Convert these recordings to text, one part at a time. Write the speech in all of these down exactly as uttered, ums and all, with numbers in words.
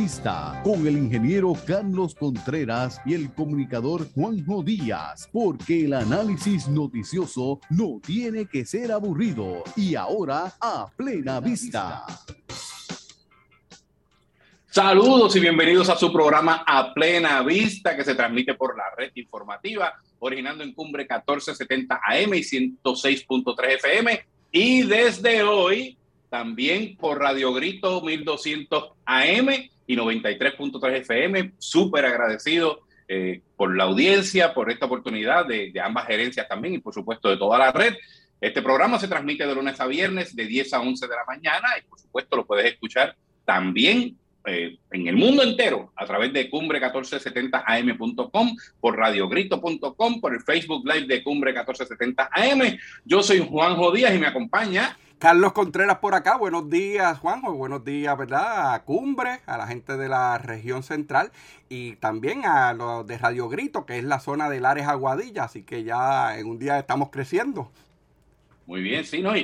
Vista, con el ingeniero Carlos Contreras y el comunicador Juanjo Díaz, porque el análisis noticioso no tiene que ser aburrido. Y ahora, a Plena Vista. Saludos y bienvenidos a su programa A Plena Vista, que se transmite por la red informativa, originando en Cumbre catorce setenta A M y ciento seis punto tres F M, y desde hoy también por Radio Grito mil doscientos A M y noventa y tres punto tres F M. Súper agradecido eh, por la audiencia, por esta oportunidad de, de ambas gerencias también y por supuesto de toda la red. Este programa se transmite de lunes a viernes de diez a once de la mañana y por supuesto lo puedes escuchar también Eh, en el mundo entero a través de cumbre catorce setenta A M punto com, por radio grito punto com, por el Facebook Live de Cumbre catorce setenta A M. Yo soy Juanjo Díaz y me acompaña Carlos Contreras por acá. Buenos días, Juanjo. Buenos días, ¿verdad? A Cumbre, a la gente de la región central y también a los de Radio Grito, que es la zona de Lares Aguadilla. Así que ya en un día estamos creciendo. Muy bien, sí, ¿no? Y,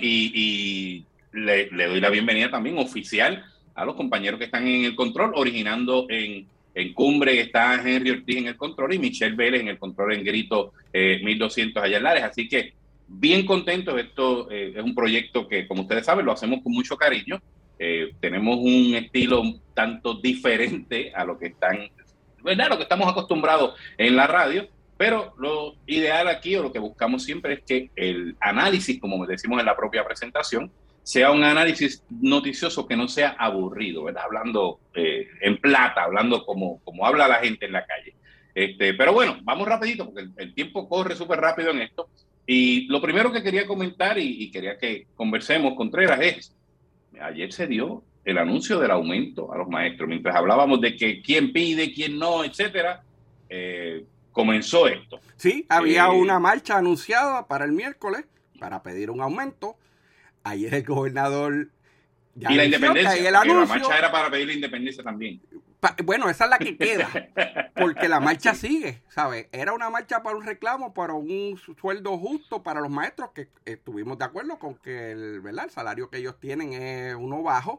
y le, le doy la bienvenida también oficial a los compañeros que están en el control, originando en, en Cumbre, está Henry Ortiz en el control y Michelle Vélez en el control en Grito eh, mil doscientos allá en Lares. Así que bien contento. Esto eh, es un proyecto que, como ustedes saben, lo hacemos con mucho cariño. Eh, tenemos un estilo un tanto diferente a lo que están, ¿verdad? Lo que estamos acostumbrados en la radio, pero lo ideal aquí o lo que buscamos siempre es que el análisis, como decimos en la propia presentación, sea un análisis noticioso que no sea aburrido, ¿verdad? Hablando eh, en plata, hablando como, como habla la gente en la calle. Este, pero bueno, vamos rapidito porque el, el tiempo corre súper rápido en esto. Y lo primero que quería comentar y, y quería que conversemos, Contreras, es, ayer se dio el anuncio del aumento a los maestros. Mientras hablábamos de que quién pide, quién no, etcétera, eh, comenzó esto. Sí, había eh, una marcha anunciada para el miércoles para pedir un aumento. Ayer el gobernador ya y la independencia, el anuncio, la marcha era para pedir la independencia también. Pa, bueno, esa es la que queda, porque la marcha sigue, ¿sabes? Era una marcha para un reclamo, para un sueldo justo para los maestros, que estuvimos de acuerdo con que el, ¿verdad? El salario que ellos tienen es uno bajo,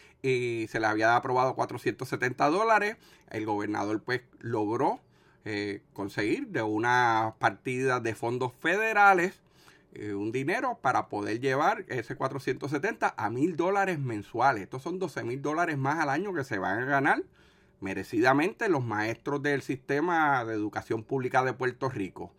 y se les había aprobado cuatrocientos setenta dólares. El gobernador pues logró eh, conseguir de una partida de fondos federales un dinero para poder llevar ese cuatrocientos setenta a mil dólares mensuales. Estos son doce mil dólares más al año que se van a ganar merecidamente los maestros del sistema de educación pública de Puerto Rico.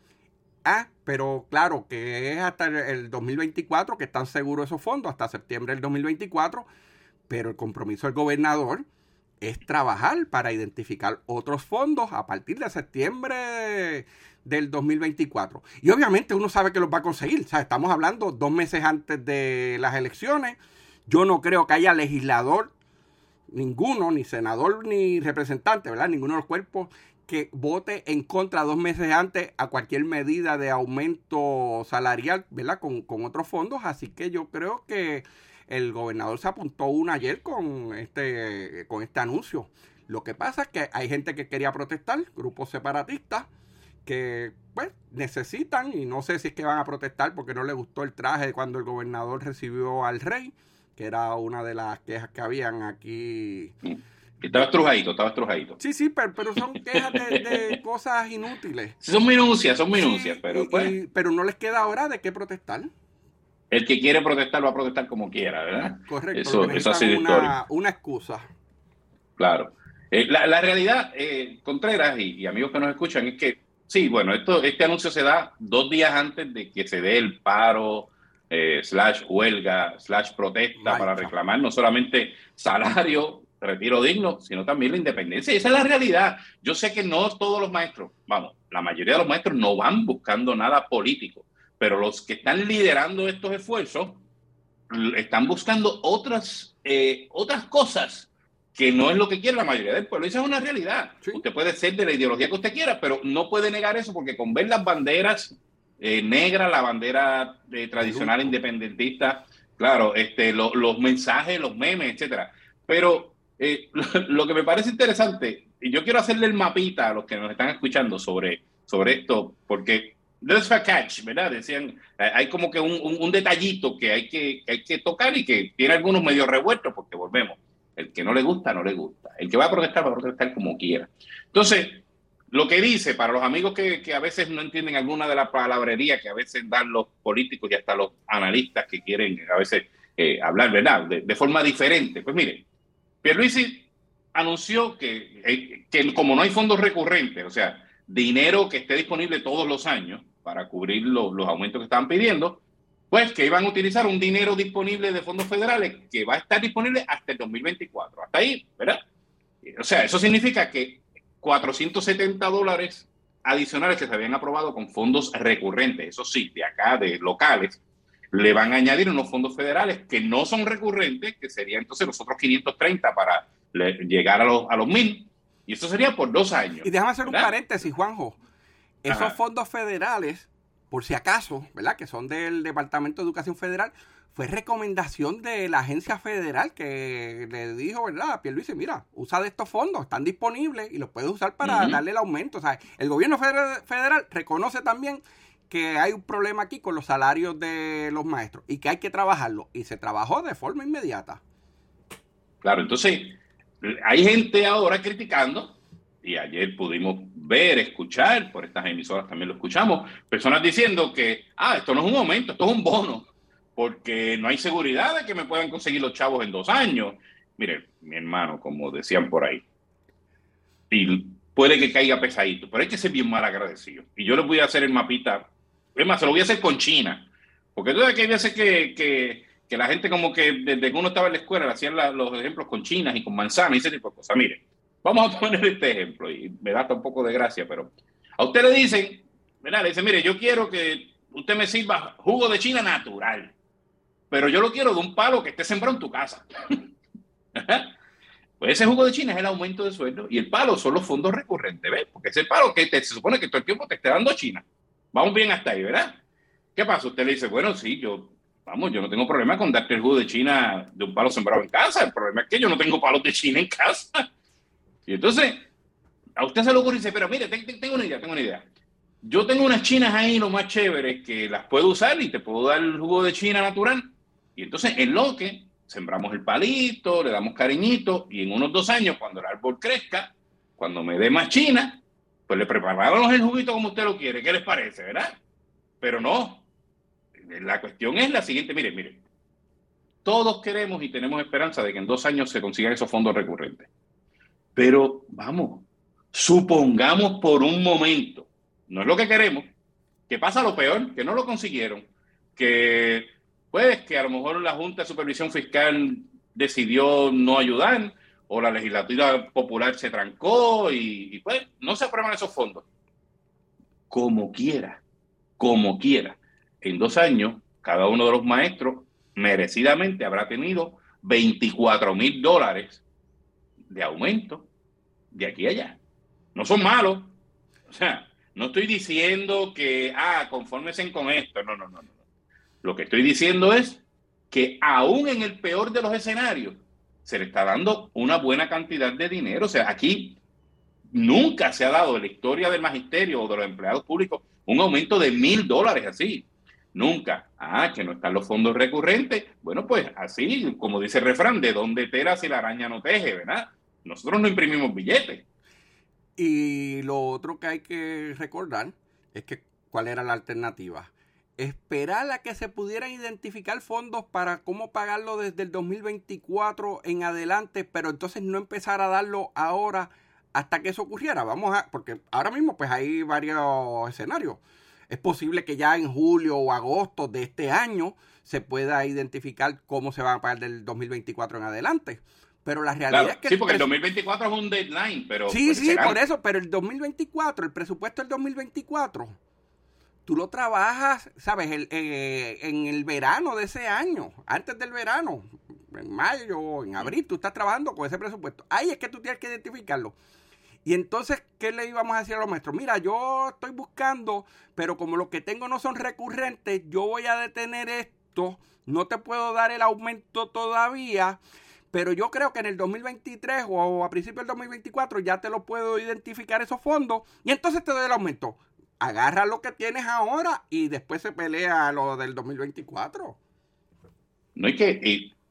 Ah, pero claro que es hasta el dos mil veinticuatro que están seguros esos fondos, hasta septiembre del dos mil veinticuatro, pero el compromiso del gobernador es trabajar para identificar otros fondos a partir de septiembre del dos mil veinticuatro. Y obviamente uno sabe que los va a conseguir. O sea, estamos hablando dos meses antes de las elecciones. Yo no creo que haya legislador, ninguno, ni senador, ni representante, ¿verdad? Ninguno de los cuerpos que vote en contra dos meses antes a cualquier medida de aumento salarial, ¿verdad? Con, con otros fondos. Así que yo creo que el gobernador se apuntó una ayer con este, con este anuncio. Lo que pasa es que hay gente que quería protestar, grupos separatistas, que pues necesitan, y no sé si es que van a protestar porque no les gustó el traje cuando el gobernador recibió al rey, que era una de las quejas que habían aquí. Estaba estrujadito, estaba estrujadito. Sí, sí, pero, pero son quejas de, de cosas inútiles. Son minucias, son minucias, sí, pero y, pues. Y, pero no les queda ahora de qué protestar. El que quiere protestar va a protestar como quiera, ¿verdad? Correcto. Eso, eso ha sido una, histórico. Una excusa. Claro. Eh, la, la realidad, eh, Contreras y, y amigos que nos escuchan, es que sí, bueno, esto, este anuncio se da dos días antes de que se dé el paro, eh, slash huelga, slash protesta Marcha. Para reclamar no solamente salario, retiro digno, sino también la independencia. Y esa es la realidad. Yo sé que no todos los maestros, vamos, la mayoría de los maestros no van buscando nada político, pero los que están liderando estos esfuerzos están buscando otras, eh, otras cosas que no es lo que quiere la mayoría del pueblo. Esa es una realidad. Sí. Usted puede ser de la ideología que usted quiera, pero no puede negar eso, porque con ver las banderas eh, negras, la bandera eh, tradicional independentista, claro, este, lo, los mensajes, los memes, etcétera. Pero eh, lo, lo que me parece interesante, y yo quiero hacerle el mapita a los que nos están escuchando sobre, sobre esto, porque there's a catch, ¿verdad? Decían, hay como que un, un, un detallito que hay que, que hay que tocar y que tiene algunos medio revueltos, porque volvemos. El que no le gusta, no le gusta. El que va a protestar, va a protestar como quiera. Entonces, lo que dice, para los amigos que, que a veces no entienden alguna de la palabrería que a veces dan los políticos y hasta los analistas que quieren a veces eh, hablar, ¿verdad?, de, de forma diferente. Pues mire, Pierluisi anunció que, eh, que como no hay fondos recurrentes, o sea, dinero que esté disponible todos los años para cubrir lo, los aumentos que estaban pidiendo, pues que iban a utilizar un dinero disponible de fondos federales que va a estar disponible hasta el dos mil veinticuatro. Hasta ahí, ¿verdad? O sea, eso significa que cuatrocientos setenta dólares adicionales que se habían aprobado con fondos recurrentes, eso sí, de acá, de locales, le van a añadir unos fondos federales que no son recurrentes, que serían entonces los otros quinientos treinta para le, llegar a los, a los mil, y eso sería por dos años. Y déjame hacer ¿verdad? un paréntesis, Juanjo. Esos Ajá. fondos federales, por si acaso, ¿verdad?, que son del Departamento de Educación Federal, fue recomendación de la agencia federal que le dijo, ¿verdad?, a Pierluisi, mira, usa de estos fondos, están disponibles y los puedes usar para uh-huh. darle el aumento. O sea, el gobierno federal, federal reconoce también que hay un problema aquí con los salarios de los maestros y que hay que trabajarlo. Y se trabajó de forma inmediata. Claro, entonces, hay gente ahora criticando, y ayer pudimos ver, escuchar, por estas emisoras también lo escuchamos, personas diciendo que, ah, esto no es un aumento, esto es un bono, porque no hay seguridad de que me puedan conseguir los chavos en dos años. Mire, mi hermano, como decían por ahí, y puede que caiga pesadito, pero hay que ser bien mal agradecido. Y yo les voy a hacer el mapita, es más, se lo voy a hacer con China, porque tú sabes que hay veces que, que, que la gente como que desde que uno estaba en la escuela le hacían la, los ejemplos con chinas y con manzanas y ese tipo de cosas. Mire, vamos a poner este ejemplo, y me da hasta un poco de gracia, pero a usted le dicen, ¿verdad? Le dicen, mire, yo quiero que usted me sirva jugo de China natural, pero yo lo quiero de un palo que esté sembrado en tu casa. Pues ese jugo de China es el aumento de sueldo y el palo son los fondos recurrentes, ¿ves? Porque ese palo que te, se supone que todo el tiempo te esté dando China. Vamos bien hasta ahí, ¿verdad? ¿Qué pasa? Usted le dice, bueno, sí, yo, vamos, yo no tengo problema con darte el jugo de China de un palo sembrado en casa. El problema es que yo no tengo palos de China en casa. Y entonces, a usted se le ocurre y dice, pero mire, tengo una idea, tengo una idea. Yo tengo unas chinas ahí, lo más chéveres, que las puedo usar y te puedo dar el jugo de China natural. Y entonces, en lo que sembramos el palito, le damos cariñito, y en unos dos años, cuando el árbol crezca, cuando me dé más china, pues le preparamos el juguito como usted lo quiere. ¿Qué les parece, verdad? Pero no. La cuestión es la siguiente. Mire, mire. Todos queremos y tenemos esperanza de que en dos años se consigan esos fondos recurrentes. Pero, vamos, supongamos por un momento, no es lo que queremos, que pasa lo peor, que no lo consiguieron, que, pues, que a lo mejor la Junta de Supervisión Fiscal decidió no ayudar, o la legislatura popular se trancó y, y pues, no se aprueban esos fondos. Como quiera, como quiera. En dos años, cada uno de los maestros merecidamente habrá tenido veinticuatro mil dólares de aumento de aquí a allá. No son malos. O sea, no estoy diciendo que, ah, confórmense con esto. No, no, no, no. Lo que estoy diciendo es que aún en el peor de los escenarios se le está dando una buena cantidad de dinero. O sea, aquí nunca se ha dado en la historia del magisterio o de los empleados públicos un aumento de mil dólares así. Nunca. Ah, que no están los fondos recurrentes. Bueno, pues así, como dice el refrán, de dónde tela si la araña no teje, ¿verdad? Nosotros no imprimimos billetes. Y lo otro que hay que recordar es que cuál era la alternativa. Esperar a que se pudieran identificar fondos para cómo pagarlo desde el dos mil veinticuatro en adelante, pero entonces no empezar a darlo ahora hasta que eso ocurriera. Vamos a, porque ahora mismo pues hay varios escenarios. Es posible que ya en julio o agosto de este año se pueda identificar cómo se va a pagar del dos mil veinticuatro en adelante. Pero la realidad claro, es que... Sí, porque el dos mil veinticuatro es un deadline, pero... Sí, pues, sí, será. Por eso, pero el dos mil veinticuatro, el presupuesto del dos mil veinticuatro, tú lo trabajas, ¿sabes? El, eh, en el verano de ese año, antes del verano, en mayo, en abril, tú estás trabajando con ese presupuesto. Ahí es que tú tienes que identificarlo. Y entonces, ¿qué le íbamos a decir a los maestros? Mira, yo estoy buscando, pero como los que tengo no son recurrentes, yo voy a detener esto, no te puedo dar el aumento todavía, pero yo creo que en el dos mil veintitrés o a principios del dos mil veinticuatro ya te lo puedo identificar esos fondos y entonces te doy el aumento. Agarra lo que tienes ahora y después se pelea lo del dos mil veinticuatro. No hay que... Y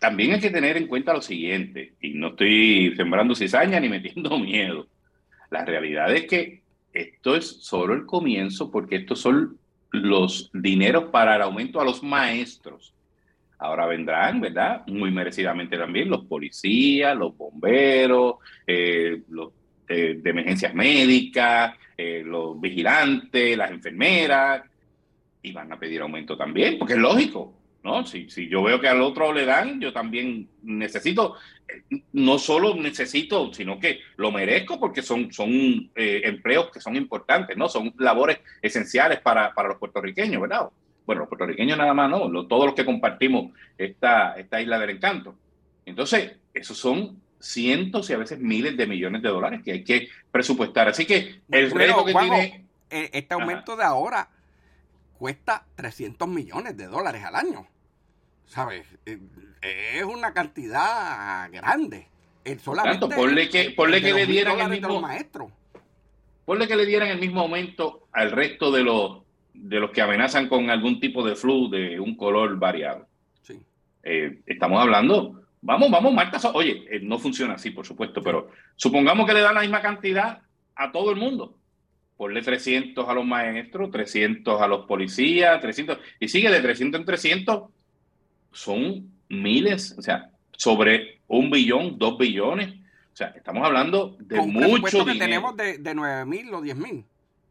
también hay que tener en cuenta lo siguiente, y no estoy sembrando cizaña ni metiendo miedo. La realidad es que esto es solo el comienzo, porque estos son los dineros para el aumento a los maestros. Ahora vendrán, ¿verdad? Muy merecidamente también los policías, los bomberos, eh, los eh, de emergencias médicas, eh, los vigilantes, las enfermeras, y van a pedir aumento también, porque es lógico, ¿no? Si, si yo veo que al otro le dan, yo también necesito, eh, no solo necesito, sino que lo merezco, porque son, son eh, empleos que son importantes, ¿no? Son labores esenciales para, para los puertorriqueños, ¿verdad? Bueno, los puertorriqueños nada más, ¿no? Lo, todos los que compartimos esta, esta isla del encanto. Entonces, esos son cientos y a veces miles de millones de dólares que hay que presupuestar. Así que el Pero, reto que Juanjo, tiene... este aumento Ajá. de ahora cuesta trescientos millones de dólares al año. ¿Sabes? Es una cantidad grande. El solamente Tanto, ponle que, ponle que le dieran el mismo... maestros. Ponle que le dieran el mismo aumento al resto de los de los que amenazan con algún tipo de flu de un color variado. Sí. Eh, estamos hablando, vamos, vamos, Marta, oye, eh, no funciona así, por supuesto, sí. Pero supongamos que le dan la misma cantidad a todo el mundo. Ponle trescientos a los maestros, trescientos a los policías, trescientos, y sigue de trescientos en trescientos, son miles, o sea, sobre un billón, dos billones, o sea, estamos hablando de con mucho dinero. Que tenemos de, de nueve mil o diez mil.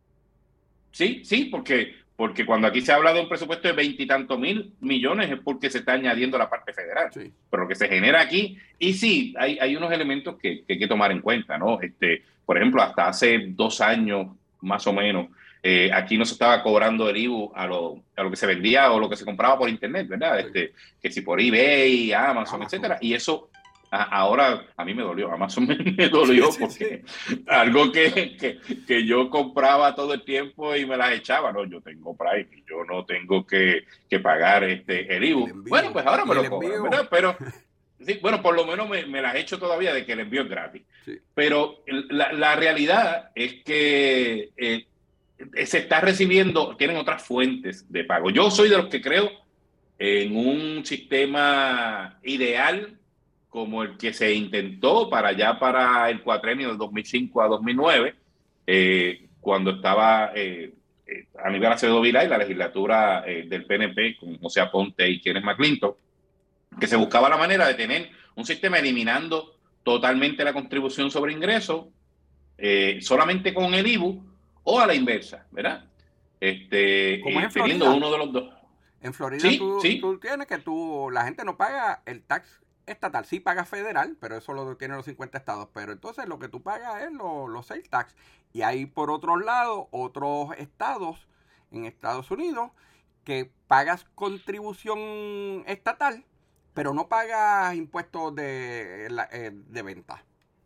Sí, sí, porque, porque cuando aquí se habla de un presupuesto de veintitantos mil millones es porque se está añadiendo la parte federal. Sí. Pero lo que se genera aquí, y sí, hay, hay unos elementos que, que hay que tomar en cuenta, ¿no? Este, por ejemplo, hasta hace dos años, más o menos, eh, aquí no se estaba cobrando el I V U a lo, a lo que se vendía o lo que se compraba por internet, ¿verdad? Sí. Este, que si por eBay, Amazon, Amazon, etcétera. Y eso... Ahora a mí me dolió, Amazon me, me dolió sí, sí, porque sí. algo que, que, que yo compraba todo el tiempo y me las echaba, no, yo tengo Prime y yo no tengo que, que pagar este, el I V U. Bueno, pues ahora me lo cobran, ¿verdad? Pero, sí, bueno, por lo menos me, me las echo todavía de que el envío es gratis. Sí. Pero la, la realidad es que eh, se está recibiendo, tienen otras fuentes de pago. Yo soy de los que creo en un sistema ideal como el que se intentó para allá para el cuatrenio del dos mil cinco a dos mil nueve, eh, cuando estaba eh, eh, Aníbal Acevedo Vilá y la legislatura eh, del P N P con José Aponte y Kenneth McClintock, que se buscaba la manera de tener un sistema eliminando totalmente la contribución sobre ingresos, eh, solamente con el I V U o a la inversa, ¿verdad? Este, Como eh, en teniendo Florida. uno de los dos. En Florida sí, tú, sí. tú tienes que tú, la gente no paga el tax estatal, sí paga federal, pero eso lo tienen los cincuenta estados, pero entonces lo que tú pagas es los lo sales tax, y hay por otro lado otros estados en Estados Unidos que pagas contribución estatal, pero no pagas impuestos de, de venta.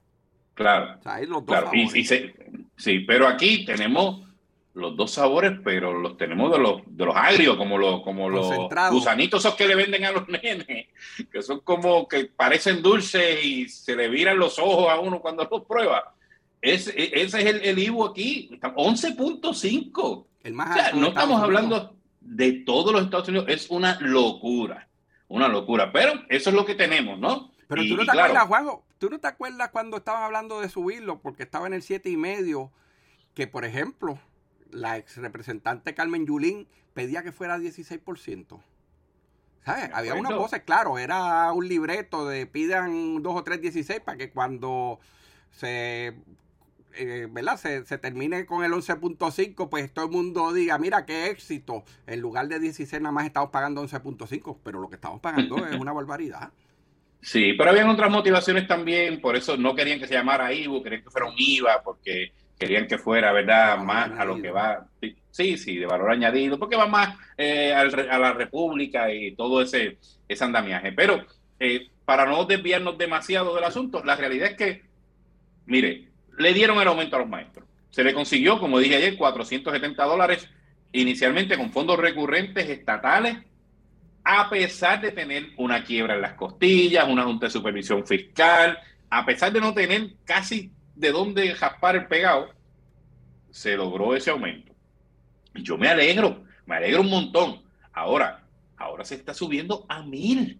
Claro, o sea, hay los dos claro. sabores. Y, y se, sí, pero aquí tenemos los dos sabores, pero los tenemos de los de los agrios, como los como los gusanitos esos que le venden a los nenes, que son como que parecen dulces y se le viran los ojos a uno cuando los prueba. Ese, ese es el, el I V U aquí, once punto cinco. El más o sea, alto no de estamos Estados hablando Unidos. de todos los Estados Unidos, es una locura, una locura, pero eso es lo que tenemos, ¿no? Pero y, tú no te y claro, acuerdas, Juanjo, tú no te acuerdas cuando estaban hablando de subirlo, porque estaba en el siete y medio, que por ejemplo la ex representante Carmen Yulín pedía que fuera dieciséis por ciento. ¿Sabes? Había unas voces, claro, era un libreto de pidan dos o tres dieciséis para que cuando se, eh, ¿verdad? Se, se termine con el once punto cinco, pues todo el mundo diga, mira qué éxito. En lugar de dieciséis nada más estamos pagando once punto cinco, pero lo que estamos pagando es una barbaridad. Sí, pero habían otras motivaciones también, por eso no querían que se llamara I V U, querían que fuera un I V A, porque querían que fuera, ¿verdad?, más añadido. A lo que va, sí, sí, de valor añadido, porque va más eh, al, a la República y todo ese, ese andamiaje. Pero eh, para no desviarnos demasiado del asunto, la realidad es que, mire, le dieron el aumento a los maestros. Se le consiguió, como dije ayer, cuatrocientos setenta dólares inicialmente con fondos recurrentes estatales, a pesar de tener una quiebra en las costillas, una junta de supervisión fiscal, a pesar de no tener casi de dónde jaspar el pegado, se logró ese aumento. Y yo me alegro, me alegro un montón. Ahora, ahora se está subiendo a mil.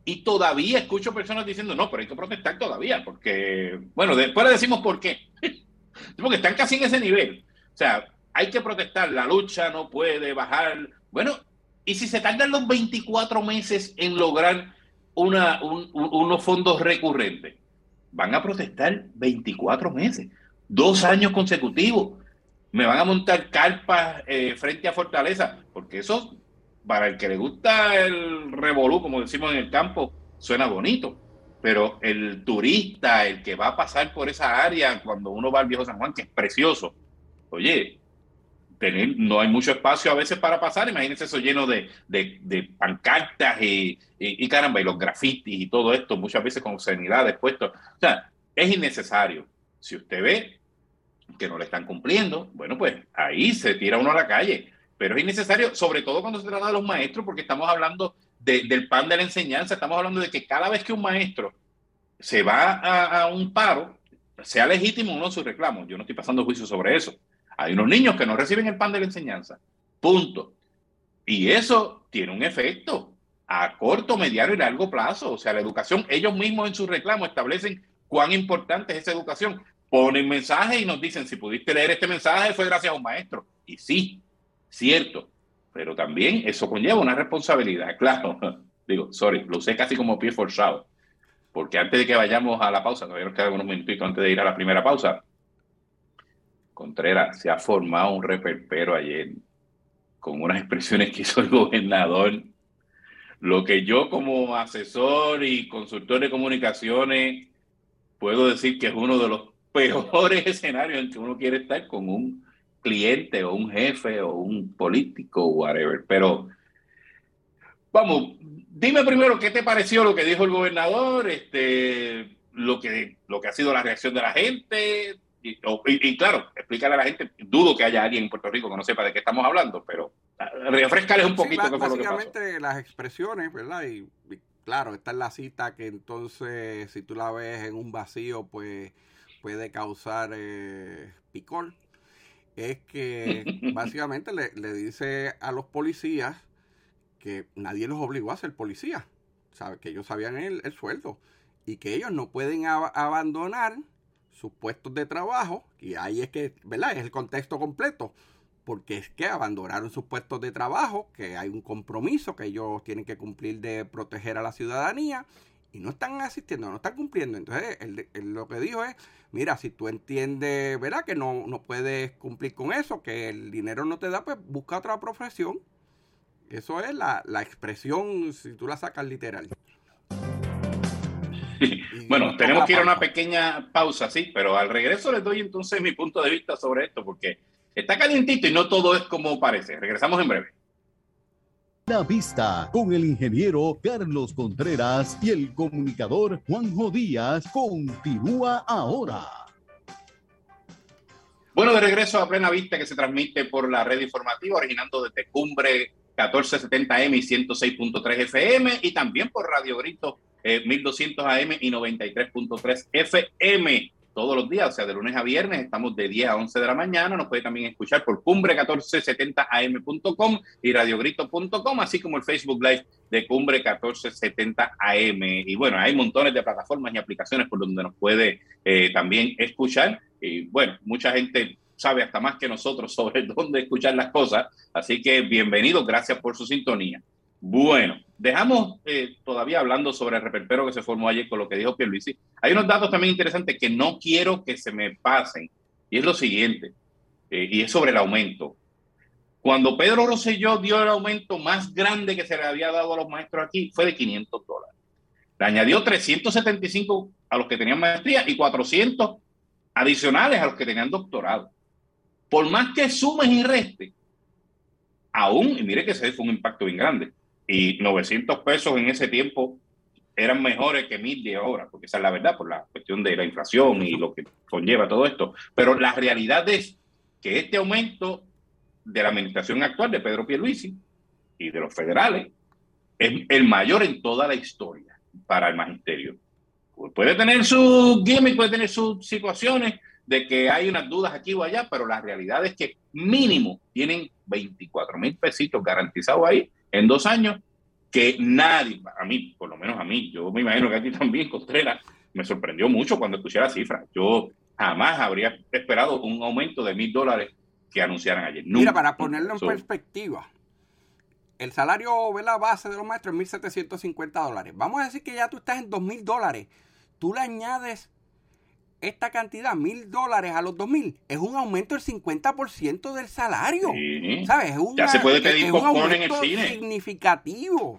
Y todavía escucho personas diciendo, no, pero hay que protestar todavía, porque, bueno, después le decimos por qué. Porque están casi en ese nivel. O sea, hay que protestar, la lucha no puede bajar. Bueno, ¿y si se tardan los veinticuatro meses en lograr una, un, un, unos fondos recurrentes? Van a protestar veinticuatro meses, dos años consecutivos. Me van a montar carpas eh, frente a Fortaleza, porque eso, para el que le gusta el revolú, como decimos en el campo, suena bonito. Pero el turista, el que va a pasar por esa área cuando uno va al Viejo San Juan, que es precioso, oye, tener, no hay mucho espacio a veces para pasar. Imagínense eso lleno de, de, de pancartas y, y, y caramba, y los grafitis y todo esto, muchas veces con obscenidades puestos. O sea, es innecesario. Si usted ve que no le están cumpliendo, bueno, pues ahí se tira uno a la calle. Pero es innecesario, sobre todo cuando se trata de los maestros, porque estamos hablando de, del pan de la enseñanza, estamos hablando de que cada vez que un maestro se va a, a un paro, sea legítimo o no su reclamo, yo no estoy pasando juicio sobre eso. Hay unos niños que no reciben el pan de la enseñanza, punto. Y eso tiene un efecto a corto, mediano y largo plazo. O sea, la educación, ellos mismos en su reclamo establecen cuán importante es esa educación. Ponen mensajes y nos dicen, si pudiste leer este mensaje fue gracias a un maestro. Y sí, cierto, pero también eso conlleva una responsabilidad, claro. Digo, sorry, lo usé casi como pie forzado, porque antes de que vayamos a la pausa, todavía nos quedan unos minutitos antes de ir a la primera pausa, Contreras, se ha formado un reperpero ayer con unas expresiones que hizo el gobernador, lo que yo como asesor y consultor de comunicaciones puedo decir que es uno de los peores escenarios en que uno quiere estar con un cliente o un jefe o un político o whatever. Pero vamos, dime primero qué te pareció lo que dijo el gobernador, este, lo que, lo que ha sido la reacción de la gente, y, o, y, y claro, explícale a la gente, dudo que haya alguien en Puerto Rico que no sepa de qué estamos hablando, pero refrescales un poquito sí, qué fue lo que pasó. Básicamente las expresiones, ¿verdad? Y, y claro, está en la cita que entonces si tú la ves en un vacío, pues puede causar eh, picor. Es que básicamente le, le dice a los policías que nadie los obligó a ser policía, ¿sabe? Que ellos sabían el, el sueldo y que ellos no pueden ab- abandonar sus puestos de trabajo, y ahí es que, ¿verdad? Es el contexto completo, porque es que abandonaron sus puestos de trabajo, que hay un compromiso que ellos tienen que cumplir de proteger a la ciudadanía, y no están asistiendo, no están cumpliendo. Entonces, él, él lo que dijo es, mira, si tú entiendes, ¿verdad? Que no, no puedes cumplir con eso, que el dinero no te da, pues busca otra profesión. Eso es la, la expresión, si tú la sacas literal. Bueno, tenemos que ir a una pequeña pausa, sí, pero al regreso les doy entonces mi punto de vista sobre esto, porque está calientito y no todo es como parece. Regresamos en breve. La vista con el ingeniero Carlos Contreras y el comunicador Juanjo Díaz continúa ahora. Bueno, de regreso a Plena Vista, que se transmite por la red informativa, originando desde Cumbre catorce setenta eme y ciento seis punto tres efe eme, y también por Radio Grito eh, mil doscientos a eme y noventa y tres punto tres efe eme. Todos los días, o sea, de lunes a viernes, estamos de diez a once de la mañana. Nos puede también escuchar por cumbre catorce setenta a eme punto com y radiogrito punto com, así como el Facebook Live de Cumbre catorce setenta a eme. Y bueno, hay montones de plataformas y aplicaciones por donde nos puede eh, también escuchar. Y bueno, mucha gente sabe hasta más que nosotros sobre dónde escuchar las cosas. Así que bienvenidos, gracias por su sintonía. Bueno, dejamos eh, todavía hablando sobre el reperpero que se formó ayer con lo que dijo Pierluisi. Hay unos datos también interesantes que no quiero que se me pasen, y es lo siguiente, eh, y es sobre el aumento. Cuando Pedro Rosselló dio el aumento más grande que se le había dado a los maestros aquí, fue de quinientos dólares. Le añadió trescientos setenta y cinco a los que tenían maestría y cuatrocientos adicionales a los que tenían doctorado. Por más que sumes y restes, aún, y mire que ese fue un impacto bien grande, y novecientos pesos en ese tiempo eran mejores que mil de ahora, porque esa es la verdad, por la cuestión de la inflación y lo que conlleva todo esto. Pero la realidad es que este aumento de la administración actual de Pedro Pierluisi y de los federales es el mayor en toda la historia para el magisterio. Puede tener sus gimmicks, puede tener sus situaciones de que hay unas dudas aquí o allá, pero la realidad es que mínimo tienen veinticuatro mil pesitos garantizados ahí en dos años que nadie, a mí, por lo menos a mí, yo me imagino que a ti también, Contreras, me sorprendió mucho cuando escuché la cifra. Yo jamás habría esperado un aumento de mil dólares que anunciaran ayer. Nunca, Mira, para ponerlo en eso, perspectiva, el salario, ¿verdad?, base de los maestros es mil setecientos cincuenta dólares. Vamos a decir que ya tú estás en dos mil dólares. Tú le añades esta cantidad, mil dólares a los dos mil, es un aumento del cincuenta por ciento del salario. Sí. ¿Sabes? Es una, ya se puede pedir es un popcorn en el aumento cine. significativo.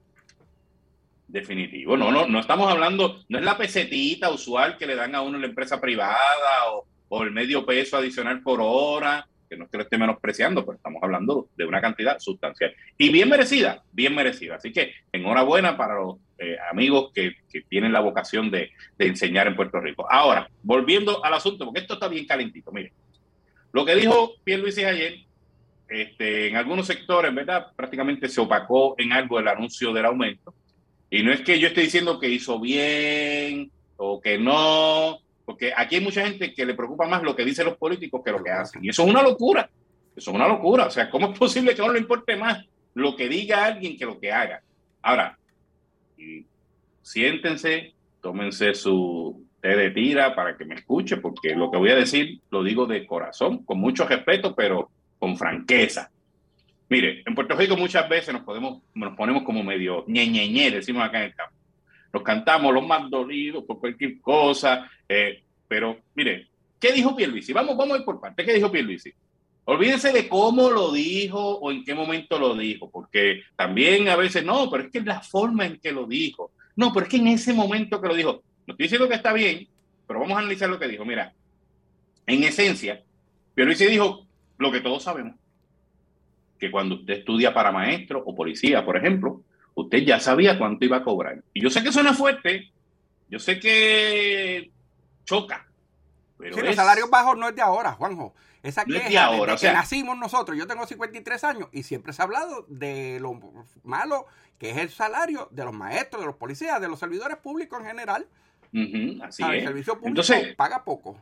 Definitivo. No, no, no estamos hablando, no es la pesetita usual que le dan a uno en la empresa privada o, o el medio peso adicional por hora, que no es que lo esté menospreciando, pero estamos hablando de una cantidad sustancial. Y bien merecida, bien merecida. Así que enhorabuena para los eh, amigos que, que tienen la vocación de, de enseñar en Puerto Rico. Ahora, volviendo al asunto, porque esto está bien calentito, mire. Lo que dijo Pierluisi ayer, este, en algunos sectores, ¿verdad?, prácticamente se opacó en algo el anuncio del aumento. Y no es que yo esté diciendo que hizo bien o que no, porque aquí hay mucha gente que le preocupa más lo que dicen los políticos que lo que hacen. Y eso es una locura. Eso es una locura. O sea, ¿cómo es posible que no le importe más lo que diga alguien que lo que haga? Ahora, y siéntense, tómense su té de tira para que me escuche, porque lo que voy a decir lo digo de corazón, con mucho respeto, pero con franqueza. Mire, en Puerto Rico muchas veces nos podemos, nos ponemos como medio ñeñeñe, decimos acá en el campo. Nos cantamos los más dolidos por cualquier cosa, eh, pero mire, ¿qué dijo Pierluisi? Vamos, vamos a ir por partes. ¿Qué dijo Pierluisi? Olvídense de cómo lo dijo o en qué momento lo dijo, porque también a veces, no, pero es que es la forma en que lo dijo. No, pero es que en ese momento que lo dijo, no estoy diciendo que está bien, pero vamos a analizar lo que dijo. Mira, en esencia, Pierluisi dijo lo que todos sabemos, que cuando usted estudia para maestro o policía, por ejemplo, usted ya sabía cuánto iba a cobrar. Y yo sé que suena fuerte, yo sé que choca, pero sí, es... los salarios bajos no es de ahora, Juanjo. Esa no queja es de ahora, desde o sea, que nacimos nosotros, yo tengo cincuenta y tres años y siempre se ha hablado de lo malo que es el salario de los maestros, de los policías, de los servidores públicos en general. uh-huh, así ¿Sabes? es. El servicio público Entonces, paga poco.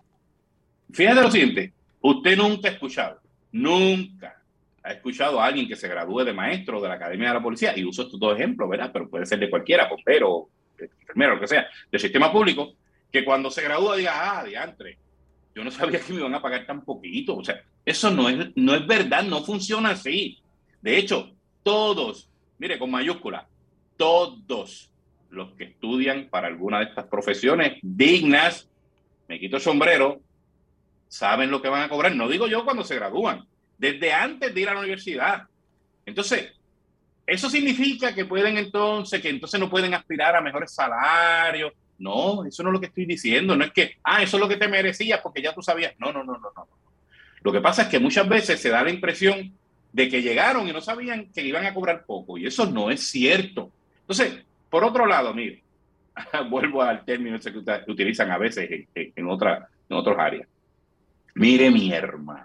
fíjate lo siguiente, usted nunca ha escuchado, nunca ha escuchado a alguien que se gradúe de maestro de la Academia de la Policía, y uso estos dos ejemplos, ¿verdad? Pero puede ser de cualquiera, bombero, enfermero, lo que sea, del sistema público, que cuando se gradúa diga, ah, diantre, yo no sabía que me iban a pagar tan poquito. O sea, eso no es, no es verdad, no funciona así. De hecho, todos, mire, con mayúscula, todos los que estudian para alguna de estas profesiones dignas, me quito el sombrero, saben lo que van a cobrar. No digo yo cuando se gradúan, desde antes de ir a la universidad. Entonces, eso significa que pueden entonces, que entonces no pueden aspirar a mejores salarios. No, eso no es lo que estoy diciendo. No es que, ah, eso es lo que te merecías porque ya tú sabías. No, no, no, no, no. Lo que pasa es que muchas veces se da la impresión de que llegaron y no sabían que iban a cobrar poco. Y eso no es cierto. Entonces, por otro lado, mire, vuelvo al término ese que utilizan a veces en, en, en, otra, en otras áreas. Mire, mi hermano.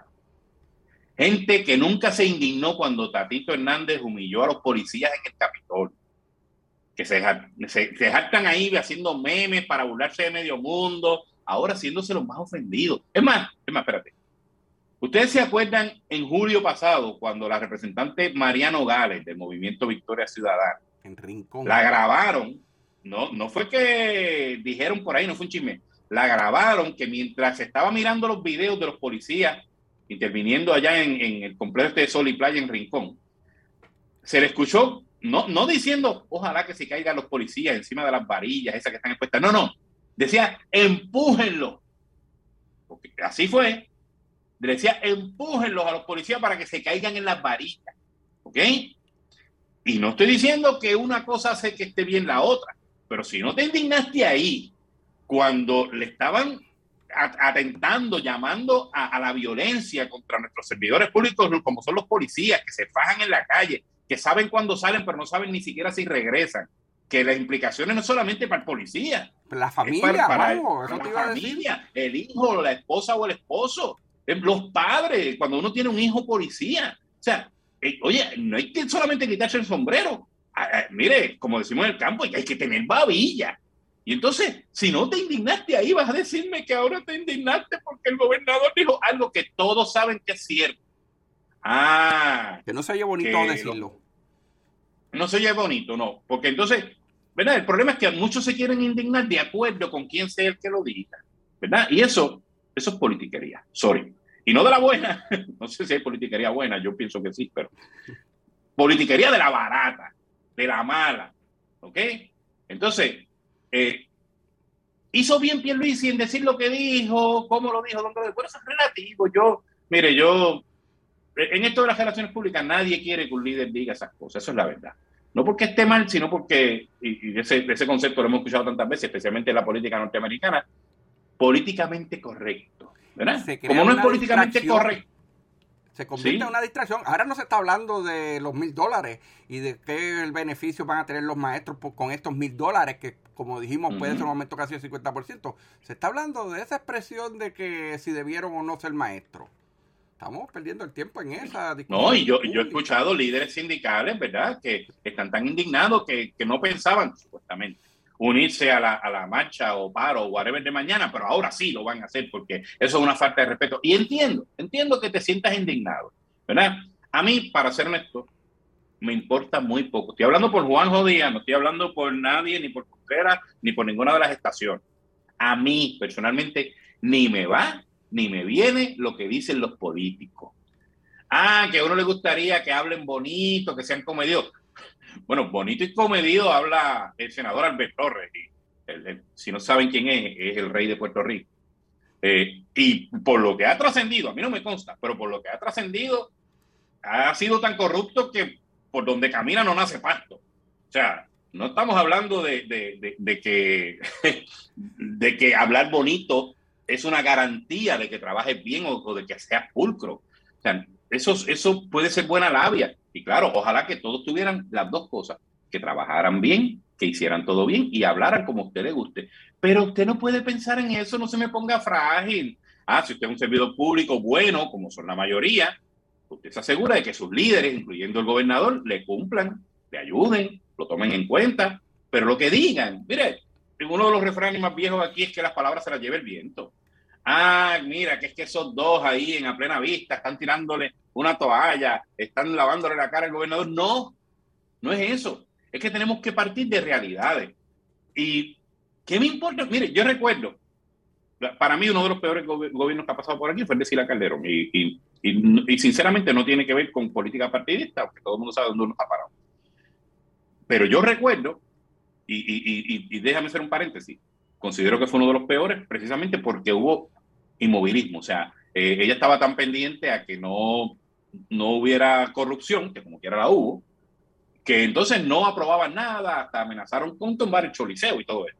Gente que nunca se indignó cuando Tatito Hernández humilló a los policías en el Capitolio. Que se, se, se jactan ahí haciendo memes para burlarse de medio mundo, ahora haciéndose los más ofendidos. Es más, es más, espérate. Ustedes se acuerdan en julio pasado, cuando la representante Mariano Gales del Movimiento Victoria Ciudadana en Rincón la grabaron, no, no fue que dijeron por ahí, no fue un chisme, la grabaron que mientras estaba mirando los videos de los policías interviniendo allá en, en el complejo de Sol y Playa en Rincón, se le escuchó No, no diciendo, ojalá que se caigan los policías encima de las varillas esas que están expuestas. No, no. Decía, empújenlo. Porque así fue. Decía, empújenlos a los policías para que se caigan en las varillas. ¿Ok? Y no estoy diciendo que una cosa hace que esté bien la otra. Pero si no te indignaste ahí, cuando le estaban atentando, llamando a, a la violencia contra nuestros servidores públicos, como son los policías, que se fajan en la calle, que saben cuándo salen, pero no saben ni siquiera si regresan, que las implicaciones no solamente para el policía, la familia, para, para, vamos, para eso la te iba a familia, decir. el hijo, la esposa o el esposo, los padres, cuando uno tiene un hijo policía. O sea, eh, oye, no hay que solamente quitarse el sombrero. Ah, ah, mire, como decimos en el campo, hay que tener babilla. Y entonces, si no te indignaste ahí, vas a decirme que ahora te indignaste porque el gobernador dijo algo que todos saben que es cierto. Ah, que no se oye bonito decirlo. no se oye bonito, no, porque entonces, ¿verdad? El problema es que muchos se quieren indignar de acuerdo con quién sea el que lo diga, ¿verdad? Y eso, eso es politiquería, sorry. Y no de la buena, no sé si hay politiquería buena, yo pienso que sí, pero politiquería de la barata, de la mala, ¿ok? Entonces, eh, hizo bien Pierluisi en decir lo que dijo, cómo lo dijo, dónde lo dijo. Bueno, eso es relativo. Yo, mire, yo, en esto de las relaciones públicas, nadie quiere que un líder diga esas cosas, eso es la verdad. No porque esté mal, sino porque, y, y ese, ese concepto lo hemos escuchado tantas veces, especialmente en la política norteamericana, políticamente correcto, ¿verdad? Como no es políticamente correcto. Se convierte ¿Sí? en una distracción. Ahora no se está hablando de los mil dólares y de qué el beneficio van a tener los maestros por, con estos mil dólares, que como dijimos uh-huh. puede ser un aumento casi del cincuenta por ciento. Se está hablando de esa expresión de que si debieron o no ser maestros. Estamos perdiendo el tiempo en esa discusión. No, y yo, yo he escuchado líderes sindicales, ¿verdad?, que están tan indignados que, que no pensaban, supuestamente, unirse a la, a la marcha o paro o whatever de mañana, pero ahora sí lo van a hacer porque eso es una falta de respeto. Y entiendo, entiendo que te sientas indignado, ¿verdad? A mí, para ser honesto, me importa muy poco. Estoy hablando por Juanjo Díaz, no estoy hablando por nadie, ni por Contreras, ni por ninguna de las estaciones. A mí, personalmente, ni me va, ni me viene lo que dicen los políticos. Ah, que a uno le gustaría que hablen bonito, que sean comedidos. Bueno, bonito y comedido habla el senador Albert Torres. Y el, el, si no saben quién es, es el rey de Puerto Rico. Eh, y por lo que ha trascendido, a mí no me consta, pero por lo que ha trascendido, ha sido tan corrupto que por donde camina no nace pasto. O sea, no estamos hablando de, de, de, de, que, de que hablar bonito es una garantía de que trabajes bien o, o de que seas pulcro. O sea, eso, eso puede ser buena labia. Y claro, ojalá que todos tuvieran las dos cosas, que trabajaran bien, que hicieran todo bien y hablaran como a usted le guste. Pero usted no puede pensar en eso, no se me ponga frágil. Ah, si usted es un servidor público bueno, como son la mayoría, usted se asegura de que sus líderes, incluyendo el gobernador, le cumplan, le ayuden, lo tomen en cuenta, pero lo que digan, mire, uno de los refranes más viejos aquí es que las palabras se las lleve el viento. Ah, mira, que es que esos dos ahí en a plena vista están tirándole una toalla, están lavándole la cara al gobernador. No, no es eso. Es que tenemos que partir de realidades. ¿Y qué me importa? Mire, yo recuerdo, para mí uno de los peores go- gobiernos que ha pasado por aquí fue el de Sila Calderón. Y, y, y, y sinceramente no tiene que ver con política partidista, porque todo el mundo sabe dónde uno está parado. Pero yo recuerdo, y, y, y, y déjame hacer un paréntesis, considero que fue uno de los peores precisamente porque hubo inmovilismo. O sea, eh, ella estaba tan pendiente a que no, no hubiera corrupción, que como quiera la hubo, que entonces no aprobaban nada, hasta amenazaron con tumbar el Choliseo y todo eso.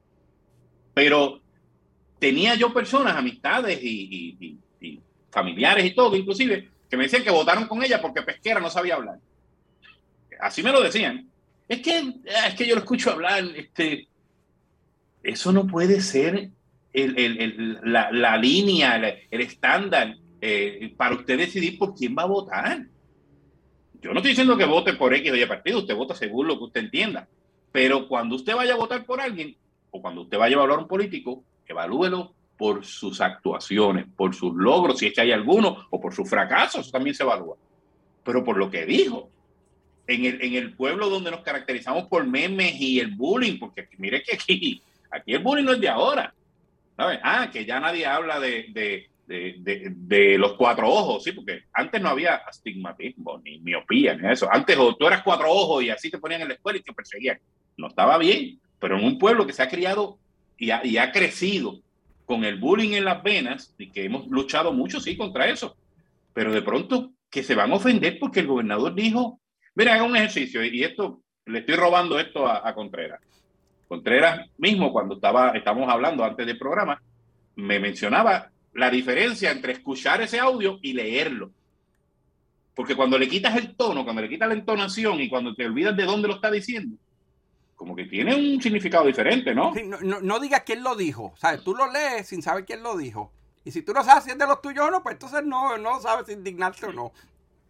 Pero tenía yo personas, amistades y, y, y, y familiares y todo, inclusive, que me decían que votaron con ella porque Pesquera no sabía hablar. Así me lo decían. Es que, es que yo lo escucho hablar, este... Eso no puede ser el, el, el, la, la línea, el, el estándar eh, para usted decidir por quién va a votar. Yo no estoy diciendo que vote por X o Y partido, usted vota según lo que usted entienda. Pero cuando usted vaya a votar por alguien, o cuando usted vaya a evaluar a un político, evalúelo por sus actuaciones, por sus logros, si es que hay alguno, o por sus fracasos, eso también se evalúa. Pero por lo que dijo. En el, en el pueblo donde nos caracterizamos por memes y el bullying, porque mire que aquí... Aquí el bullying no es de ahora, ¿sabes? Ah, que ya nadie habla de, de, de, de, de los cuatro ojos, ¿sí? Porque antes no había astigmatismo, ni miopía, ni eso. Antes o tú eras cuatro ojos y así te ponían en la escuela y te perseguían. No estaba bien, pero en un pueblo que se ha criado y ha, y ha crecido con el bullying en las venas y que hemos luchado mucho, sí, contra eso. Pero de pronto que se van a ofender porque el gobernador dijo, mira, haga un ejercicio, y esto, le estoy robando esto a, a Contreras. Contreras mismo, cuando estaba, estábamos hablando antes del programa, me mencionaba la diferencia entre escuchar ese audio y leerlo. Porque cuando le quitas el tono, cuando le quitas la entonación y cuando te olvidas de dónde lo está diciendo, como que tiene un significado diferente, ¿no? Sí, no, no, no digas quién lo dijo, ¿sabes? Tú lo lees sin saber quién lo dijo. Y si tú no sabes si es de los tuyos o no, pues entonces no, no sabes si indignarte o no.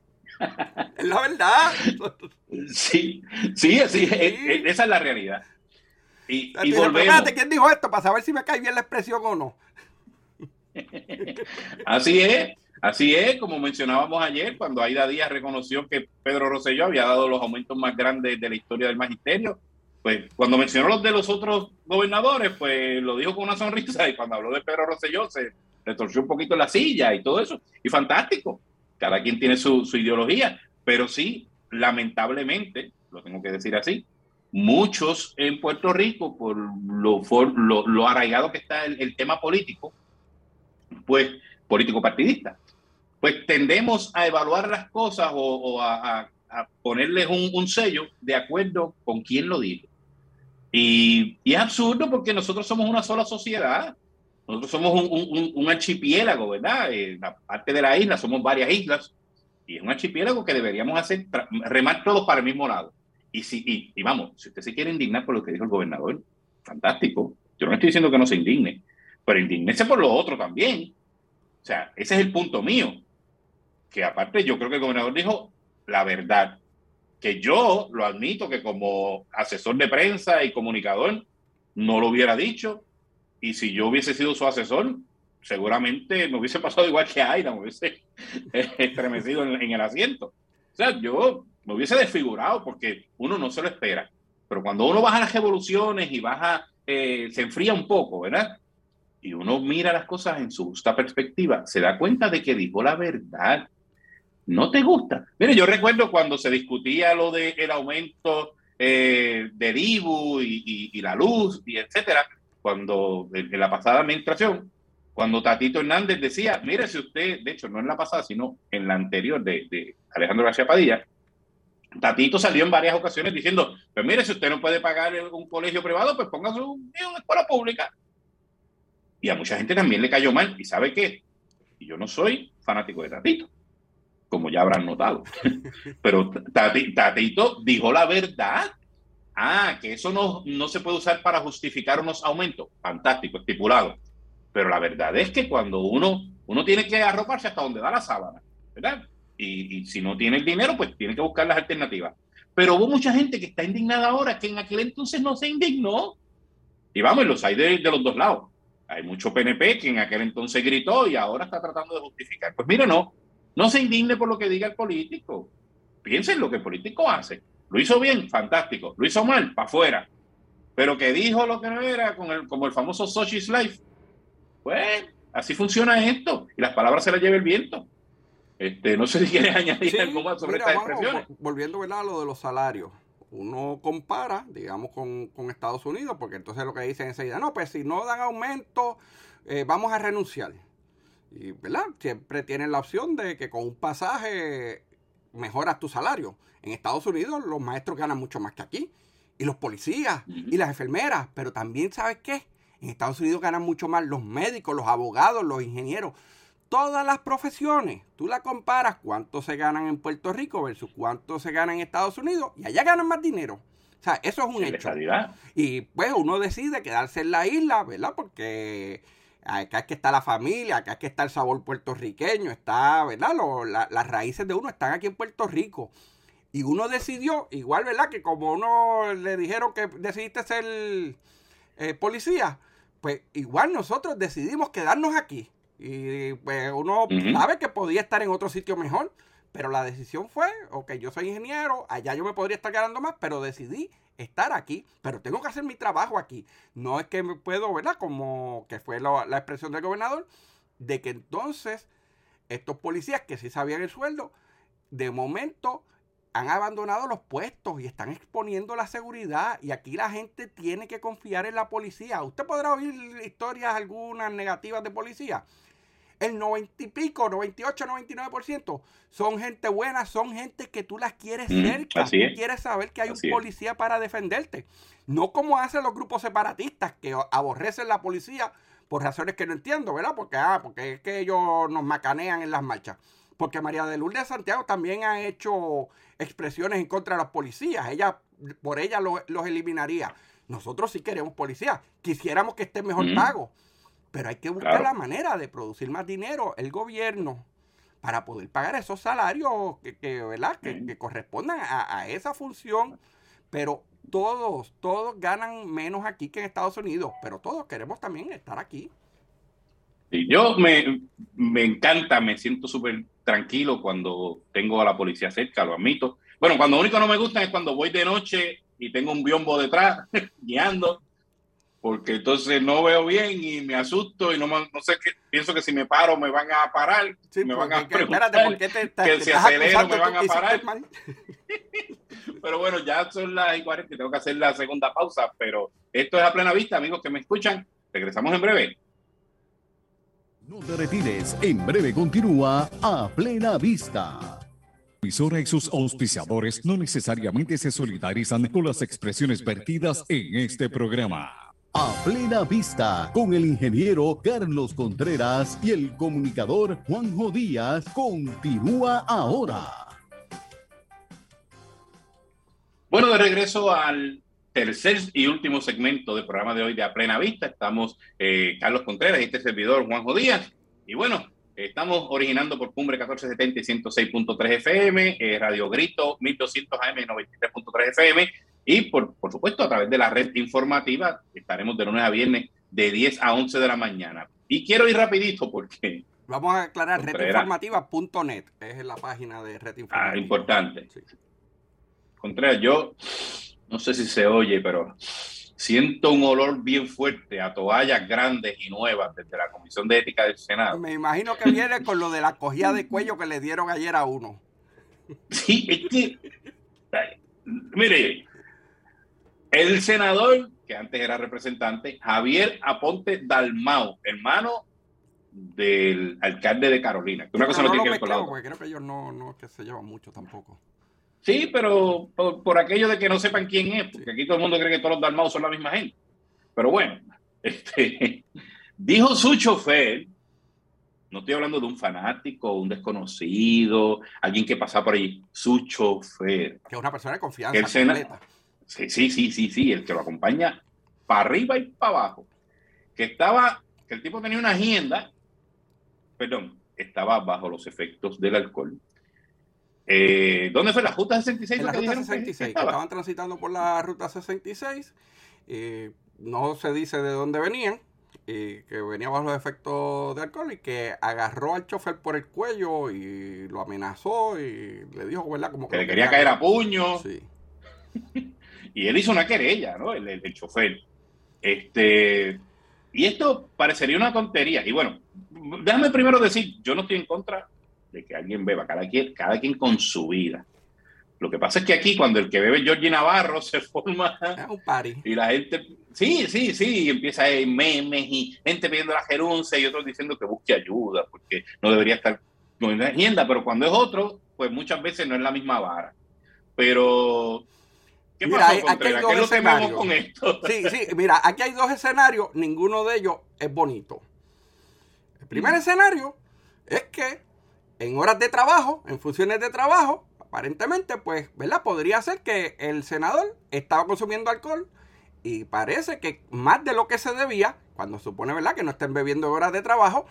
Es la verdad. Sí, sí, sí, sí. Es, es, esa es la realidad. Y, y dice, volvemos. Espérate, ¿quién dijo esto? Para saber si me cae bien la expresión o no. Así es. Así es, como mencionábamos ayer, cuando Aida Díaz reconoció que Pedro Rosselló había dado los aumentos más grandes de la historia del magisterio, pues cuando mencionó los de los otros gobernadores, pues lo dijo con una sonrisa, y cuando habló de Pedro Rosselló se retorció un poquito la silla y todo eso, y fantástico, cada quien tiene su, su ideología, pero sí, lamentablemente, lo tengo que decir así, muchos en Puerto Rico, por lo, lo, lo arraigado que está el, el tema político, pues político partidista, pues tendemos a evaluar las cosas o, o a, a, a ponerles un, un sello de acuerdo con quién lo dijo. Y, y es absurdo porque nosotros somos una sola sociedad. Nosotros somos un, un, un archipiélago, ¿verdad? Eh, la parte de la isla, somos varias islas, y es un archipiélago que deberíamos hacer, remar todos para el mismo lado. Y, si, y, y vamos, si usted se quiere indignar por lo que dijo el gobernador, fantástico. Yo no estoy diciendo que no se indigne, pero indígnese por lo otro también. O sea, ese es el punto mío. Que aparte yo creo que el gobernador dijo la verdad, que yo lo admito que como asesor de prensa y comunicador no lo hubiera dicho, y si yo hubiese sido su asesor, seguramente me hubiese pasado igual que Aida, me hubiese estremecido en, en el asiento. O sea, yo me hubiese desfigurado porque uno no se lo espera, pero cuando uno baja las revoluciones y baja, eh, se enfría un poco, ¿verdad? Y uno mira las cosas en su justa perspectiva, se da cuenta de que dijo la verdad. ¿No te gusta? Mire, yo recuerdo cuando se discutía lo del aumento eh, del I B U y, y, y la luz, y etcétera, cuando en, en la pasada administración, cuando Tatito Hernández decía, mire, si usted, de hecho, no en la pasada, sino en la anterior de, de Alejandro García Padilla, Tatito salió en varias ocasiones diciendo, pues mire, si usted no puede pagar un colegio privado, pues póngase un, una escuela pública. Y a mucha gente también le cayó mal. ¿Y sabe qué? Y yo no soy fanático de Tatito, como ya habrán notado. Pero Tatito dijo la verdad. Ah, que eso no, no se puede usar para justificar unos aumentos. Fantástico, estipulado. Pero la verdad es que cuando uno, uno tiene que arroparse hasta donde da la sábana, ¿verdad? Y, y si no tiene el dinero, pues tiene que buscar las alternativas. Pero hubo mucha gente que está indignada ahora, que en aquel entonces no se indignó. Y vamos, los hay de, de los dos lados. Hay mucho P N P que en aquel entonces gritó y ahora está tratando de justificar. Pues mira, no. No se indigne por lo que diga el político. Piensen en lo que el político hace. Lo hizo bien, fantástico. Lo hizo mal, para afuera. Pero que dijo lo que no era, con el, como el famoso Sochi's Life. Pues así funciona esto. Y las palabras se las lleva el viento. Este, no sé si quieres añadir sí, algo más sobre mira, estas bueno, expresiones. Volviendo ¿verdad? a lo de los salarios. Uno compara, digamos, con, con Estados Unidos, porque entonces lo que dicen enseguida, no, pues si no dan aumento, eh, vamos a renunciar. Y, ¿verdad? Siempre tienen la opción de que con un pasaje mejoras tu salario. En Estados Unidos los maestros ganan mucho más que aquí. Y los policías, uh-huh. y las enfermeras. Pero también, ¿sabes qué? En Estados Unidos ganan mucho más los médicos, los abogados, los ingenieros. Todas las profesiones. Tú la comparas cuánto se ganan en Puerto Rico versus cuánto se ganan en Estados Unidos. Y allá ganan más dinero. O sea, eso es un hecho. Y pues uno decide quedarse en la isla, ¿verdad? Porque acá es que está la familia, acá es que está el sabor puertorriqueño, está, ¿verdad? Lo, la, las raíces de uno están aquí en Puerto Rico. Y uno decidió, igual, ¿verdad? Que como uno le dijeron que decidiste ser eh, policía, pues igual nosotros decidimos quedarnos aquí. Y pues uno uh-huh. sabe que podía estar en otro sitio mejor, pero la decisión fue, ok, yo soy ingeniero, allá yo me podría estar ganando más, pero decidí estar aquí, pero tengo que hacer mi trabajo aquí. No es que me puedo, ¿verdad? Como que fue lo, la expresión del gobernador, de que entonces estos policías que sí sabían el sueldo, de momento han abandonado los puestos y están exponiendo la seguridad, y aquí la gente tiene que confiar en la policía. Usted podrá oír historias algunas negativas de policía. El noventa y pico, noventa y ocho, noventa y nueve por ciento son gente buena, son gente que tú las quieres mm, cerca. Tú es. quieres saber que hay así un policía es. para defenderte. No como hacen los grupos separatistas que aborrecen la policía por razones que no entiendo, ¿verdad? Porque, ah, porque es que ellos nos macanean en las marchas. Porque María de Lourdes Santiago también ha hecho expresiones en contra de los policías. Ella, por ella lo, los eliminaría. Nosotros sí queremos policías. Quisiéramos que estén mejor mm. pagos. Pero hay que buscar claro. la manera de producir más dinero, el gobierno, para poder pagar esos salarios que, que, ¿verdad? que, que correspondan a, a esa función. Pero todos, todos ganan menos aquí que en Estados Unidos, pero todos queremos también estar aquí. Sí, yo me, me encanta, me siento súper tranquilo cuando tengo a la policía cerca, lo admito. Bueno, cuando único no me gusta es cuando voy de noche y tengo un biombo detrás guiando, porque entonces no veo bien y me asusto y no, me- no sé qué, pienso que si me paro me van a parar, Sí, me van porque, a que, espérate, preguntar, ¿por qué te, te, que te si estás acelero acusando me tú van que a hiciste parar. mal? Pero bueno, ya son las y cuarenta y tengo que hacer la segunda pausa, pero esto es A Plena Vista, amigos que me escuchan. Regresamos en breve. No te retires, en breve continúa A Plena Vista. Emisora y sus auspiciadores no necesariamente se solidarizan con las expresiones vertidas en este programa. A Plena Vista, con el ingeniero Carlos Contreras y el comunicador Juanjo Díaz, continúa ahora. Bueno, de regreso al tercer y último segmento del programa de hoy de A Plena Vista. Estamos eh, Carlos Contreras y este servidor Juanjo Díaz. Y bueno, estamos originando por Cumbre catorce setenta y ciento seis punto tres F M, eh, Radio Grito mil doscientos A M noventa y tres punto tres F M y por, por supuesto a través de la red informativa estaremos de lunes a viernes de diez a once de la mañana. Y quiero ir rapidito porque... Vamos a aclarar, Contreras. red informativa punto net es la página de Red Informativa. Ah, importante. Sí. Contreras, yo no sé si se oye, pero siento un olor bien fuerte a toallas grandes y nuevas desde la Comisión de Ética del Senado. Me imagino que viene con lo de la cogida de cuello que le dieron ayer a uno. Sí, es que, ay, mire, el senador, que antes era representante, Javier Aponte Dalmau, hermano del alcalde de Carolina. Que una cosa no, no tiene lo que ver con la mezcleo, otra. porque creo que ellos no, no que se llevan mucho tampoco. Sí, pero por, por aquello de que no sepan quién es, porque aquí todo el mundo cree que todos los Dalmau son la misma gente. Pero bueno, este, dijo su chofer, no estoy hablando de un fanático, un desconocido, alguien que pasa por ahí, su chofer. Que es una persona de confianza El Sena- completa. Sí, sí, sí, sí, sí, el que lo acompaña para arriba y para abajo. Que estaba, que el tipo tenía una agenda, perdón, estaba bajo los efectos del alcohol. Eh, ¿Dónde fue? ¿La Ruta sesenta y seis? En la ¿Lo que ruta dijeron que- sesenta y que seis, que estaba? estaban transitando por la ruta sesenta y seis. Eh, no se dice de dónde venían, y que venía bajo los efectos de alcohol y que agarró al chofer por el cuello y lo amenazó y le dijo, ¿verdad? Como que, Que lo le quería caer a puño. Sí. Y él hizo una querella, ¿no? El, el, el chofer. Este, y esto parecería una tontería. Y bueno, déjame primero decir, yo no estoy en contra de que alguien beba, cada quien, cada quien con su vida. Lo que pasa es que aquí, cuando el que bebe es Georgie Navarro, se forma Es un party. y la gente, sí, sí, sí, y empieza a haber memes y gente pidiendo la geruncia y otros diciendo que busque ayuda porque no debería estar con la agenda, pero cuando es otro, pues muchas veces no es la misma vara. Pero, ¿qué Mira, pasó, hay- aquí Contreras? hay ¿Qué es dos lo que vemos escenarios. con esto? Sí, sí, mira, aquí hay dos escenarios, ninguno de ellos es bonito. El primer Mm. escenario es que en horas de trabajo, en funciones de trabajo, aparentemente, pues, ¿verdad? Podría ser que el senador estaba consumiendo alcohol y parece que más de lo que se debía, cuando supone, ¿verdad? Que no estén bebiendo en horas de trabajo,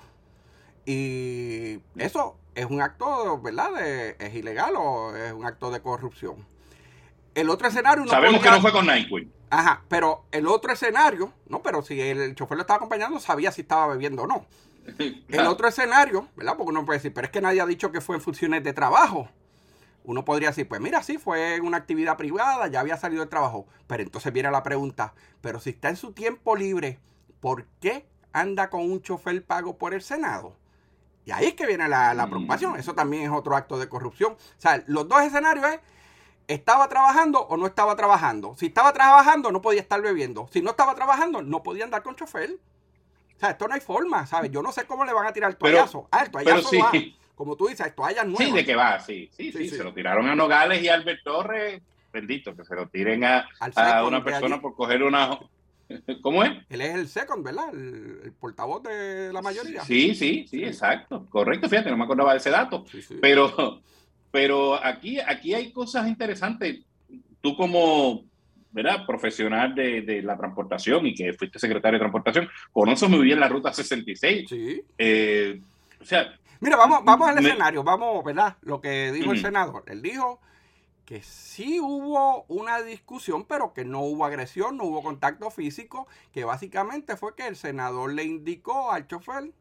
y eso es un acto, ¿verdad? De, es ilegal o es un acto de corrupción. El otro escenario... uno Sabemos podría- que no fue con NyQuil. Ajá, pero el otro escenario, no, pero si el chofer lo estaba acompañando, sabía si estaba bebiendo o no. El otro escenario, ¿verdad? Porque uno puede decir, pero es que nadie ha dicho que fue en funciones de trabajo. Uno podría decir, pues mira, sí, fue en una actividad privada, ya había salido del trabajo. Pero entonces viene la pregunta, pero si está en su tiempo libre, ¿por qué anda con un chofer pago por el Senado? Y ahí es que viene la, la preocupación. Eso también es otro acto de corrupción. O sea, los dos escenarios es, ¿estaba trabajando o no estaba trabajando? Si estaba trabajando, no podía estar bebiendo. Si no estaba trabajando, no podía andar con chofer. O sea, esto no hay forma, ¿sabes? Yo no sé cómo le van a tirar el toallazo. Ah, el toallazo pero va. sí. Como tú dices, toallas nuevas. Sí, de que va, sí, sí, sí, Sí, sí. se lo tiraron a Nogales y a Albert Torres, bendito, que se lo tiren a, Al a second una de persona allí. por coger una... ¿Cómo es? Él es el second, ¿verdad? El, el portavoz de la mayoría. Sí, sí, sí, exacto, correcto, fíjate, no me acordaba de ese dato, Sí, sí. pero, pero aquí, aquí hay cosas interesantes. Tú como, ¿verdad? Profesional de, de la transportación y que fuiste secretario de transportación, conoces muy bien la ruta sesenta y seis. Sí. Eh, o sea, Mira, vamos, vamos al Me- escenario, vamos, ¿verdad? Lo que dijo el Ujú. senador. Él dijo que sí hubo una discusión, pero que no hubo agresión, no hubo contacto físico, que básicamente fue que el senador le indicó al chofer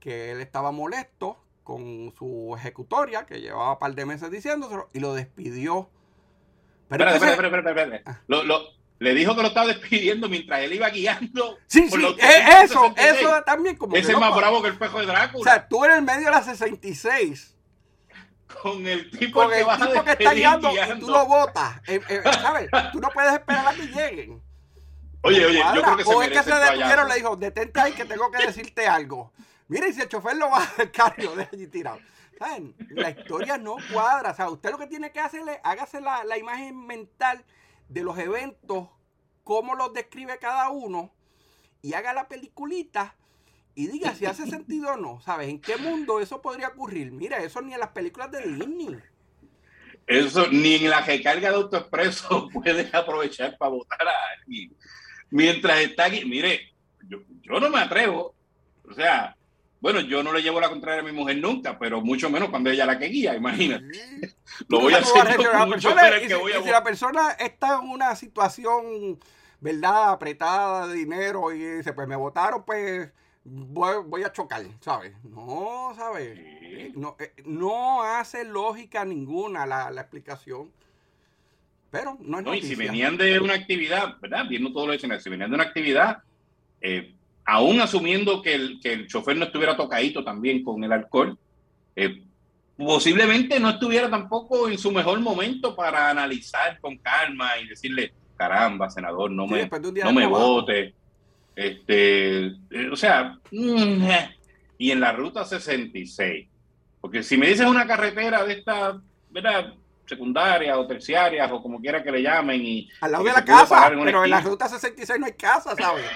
que él estaba molesto con su ejecutoria, que llevaba un par de meses diciéndoselo, y lo despidió. Pero espera, entonces, espera, espera, espera, espera. Lo, lo, le dijo que lo estaba despidiendo mientras él iba guiando. Sí, por sí, los eh, eso, sesenta y seis. eso también como Ese que es no más pa- bravo que el espejo de Drácula. O sea, tú en el medio de la sesenta y seis, con el tipo con que el vas a tipo que está despedir guiando, guiando. y tú lo botas, eh, eh, ¿sabes? Tú no puedes esperar a que lleguen. Oye, No oye, cuadra. yo creo que se O es que merece se el detuvieron, payaso. le dijo, detente ahí que tengo que decirte algo. Mira, y si el chofer lo baja del carro, lo deja allí tirado. ¿Saben? La historia no cuadra. O sea, usted lo que tiene que hacerle, hágase la, la imagen mental de los eventos, cómo los describe cada uno, y haga la peliculita y diga si hace sentido o no. ¿Sabes? ¿En qué mundo eso podría ocurrir? Mira, eso ni en las películas de Disney. Eso ni en la recarga de AutoExpreso puedes aprovechar para votar a alguien. Mientras está aquí, mire, yo, yo no me atrevo. O sea, bueno, yo no le llevo la contraria a mi mujer nunca, pero mucho menos cuando ella la que guía, imagínate. Lo voy a hacer yo con un chofer al que voy a Y si la persona está en una situación, ¿verdad?, apretada de dinero y dice, pues me votaron, pues voy, voy a chocar, ¿sabes? No, ¿sabes? Sí. No, eh, no hace lógica ninguna la, la explicación. Pero no es No, y noticia. si venían de una actividad, ¿verdad? Viendo todo lo escenario, si venían de una actividad, eh, aún asumiendo que el, que el chofer no estuviera tocadito también con el alcohol, eh, posiblemente no estuviera tampoco en su mejor momento para analizar con calma y decirle, caramba, senador, no Sí, me, después de un día no de me trabajo. vote. Este, eh, o sea, mm, y en la ruta sesenta y seis, porque si me dices una carretera de esta, ¿verdad?, secundaria o terciarias o como quiera que le llamen, y Al lado que de se la pudo casa, parar en una pero en la esquina. ruta sesenta y seis no hay casa, ¿sabes?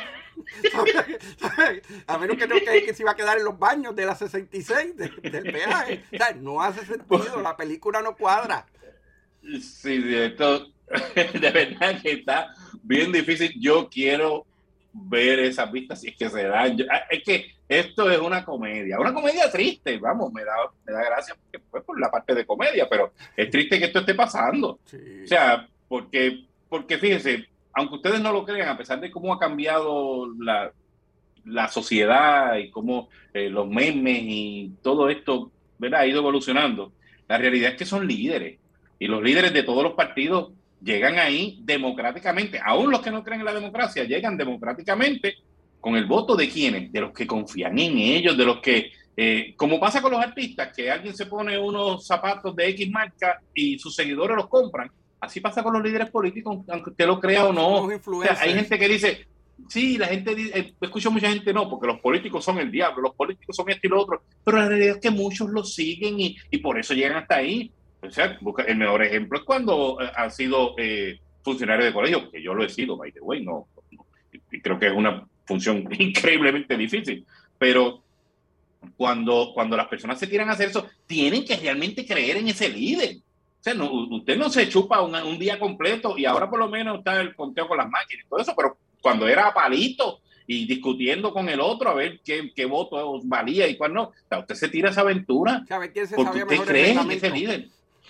A menos que no que, que se iba a quedar en los baños de la sesenta y seis, de, del peaje. O sea, no hace sentido, la película no cuadra. Sí, de, esto, de verdad que está bien difícil. Yo quiero ver esas vistas si es que se dan. Yo- es que esto es una comedia, una comedia triste, vamos, me da, me da gracia porque, pues, por la parte de comedia, pero es triste que esto esté pasando. Sí. O sea, porque, porque fíjense, aunque ustedes no lo crean, a pesar de cómo ha cambiado la, la sociedad y cómo eh, los memes y todo esto, ¿verdad?, ha ido evolucionando, la realidad es que son líderes. Y los líderes de todos los partidos llegan ahí democráticamente. Aún los que no creen en la democracia llegan democráticamente con el voto de quienes, de los que confían en ellos, de los que, eh, como pasa con los artistas, que alguien se pone unos zapatos de X marca y sus seguidores los compran. Así pasa con los líderes políticos, aunque usted lo crea o no. Los O influencers. sea, hay gente que dice, sí, la gente dice, eh, escucho mucha gente, no, porque los políticos son el diablo, los políticos son esto y lo otro, pero la realidad es que muchos lo siguen y, y por eso llegan hasta ahí. O sea, busca, el mejor ejemplo es cuando eh, ha sido eh, funcionario de colegio, que yo lo he sido, by the way, no, no, y creo que es una función increíblemente difícil, pero cuando, cuando las personas se tiran a hacer eso, tienen que realmente creer en ese líder. O sea, no, usted no se chupa un, un día completo y ahora por lo menos está el conteo con las máquinas y todo eso, pero cuando era a palito y discutiendo con el otro a ver qué, qué voto valía y cuál no, o sea, usted se tira esa aventura ¿Sabe quién se porque sabía usted mejor el cree en reglamento? ese líder.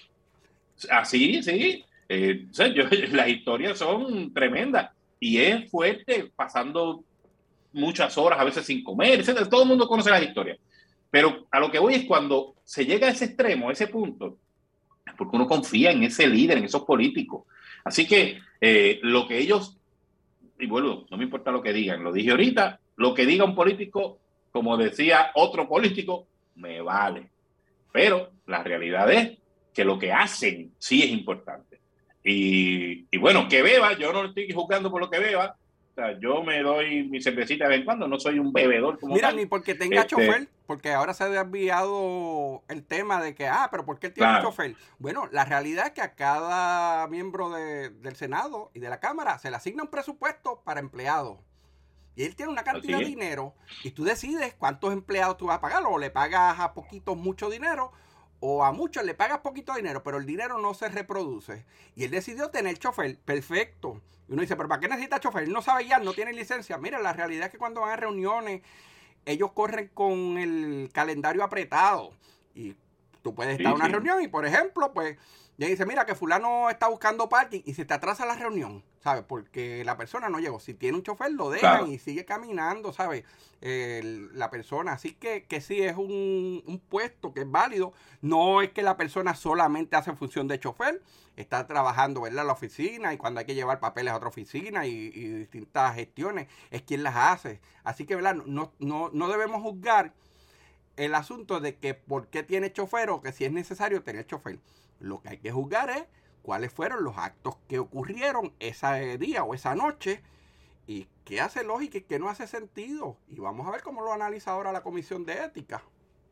Así, sí. Eh, o sea, yo, las historias son tremendas y es fuerte pasando muchas horas, a veces sin comer, etcétera. Todo el mundo conoce las historias. Pero a lo que voy es cuando se llega a ese extremo, a ese punto, es porque uno confía en ese líder, en esos políticos. Así que eh, lo que ellos, y bueno, no me importa lo que digan, lo dije ahorita, lo que diga un político, como decía otro político, me vale. Pero la realidad es que lo que hacen sí es importante. Y, y bueno, que beba, yo no estoy juzgando por lo que beba. O sea, yo me doy mi cervecita de vez en cuando, no soy un bebedor como Mira, tal. ni porque tenga Este, chofer, porque ahora se ha desviado el tema de que, ah, pero ¿por qué él tiene Claro. chofer? Bueno, la realidad es que a cada miembro de- del Senado y de la Cámara se le asigna un presupuesto para empleados. Y él tiene una cantidad Así de es. dinero y tú decides cuántos empleados tú vas a pagar, o le pagas a poquitos mucho dinero, o a muchos le pagas poquito dinero, pero el dinero no se reproduce. Y él decidió tener chofer, perfecto. Y uno dice, pero ¿para qué necesita chofer? Él no sabe ya, no tiene licencia. Mira, la realidad es que cuando van a reuniones, ellos corren con el calendario apretado. Y Tú puedes estar en Sí, una sí. reunión y, por ejemplo, pues, ya dice, mira, que fulano está buscando parking y se te atrasa la reunión, ¿sabes? Porque la persona no llegó. Si tiene un chofer, lo dejan Claro. y sigue caminando, ¿sabes? Eh, la persona. Así que, que sí, es un, un puesto que es válido. No es que la persona solamente hace función de chofer. Está trabajando, ¿verdad? En la oficina y cuando hay que llevar papeles a otra oficina y, y distintas gestiones, es quien las hace. Así que, ¿verdad? No, no, no debemos juzgar el asunto de que por qué tiene chofer o que si es necesario tener chofer. Lo que hay que juzgar es cuáles fueron los actos que ocurrieron ese día o esa noche y qué hace lógica y qué no hace sentido. Y vamos a ver cómo lo analiza ahora la Comisión de Ética.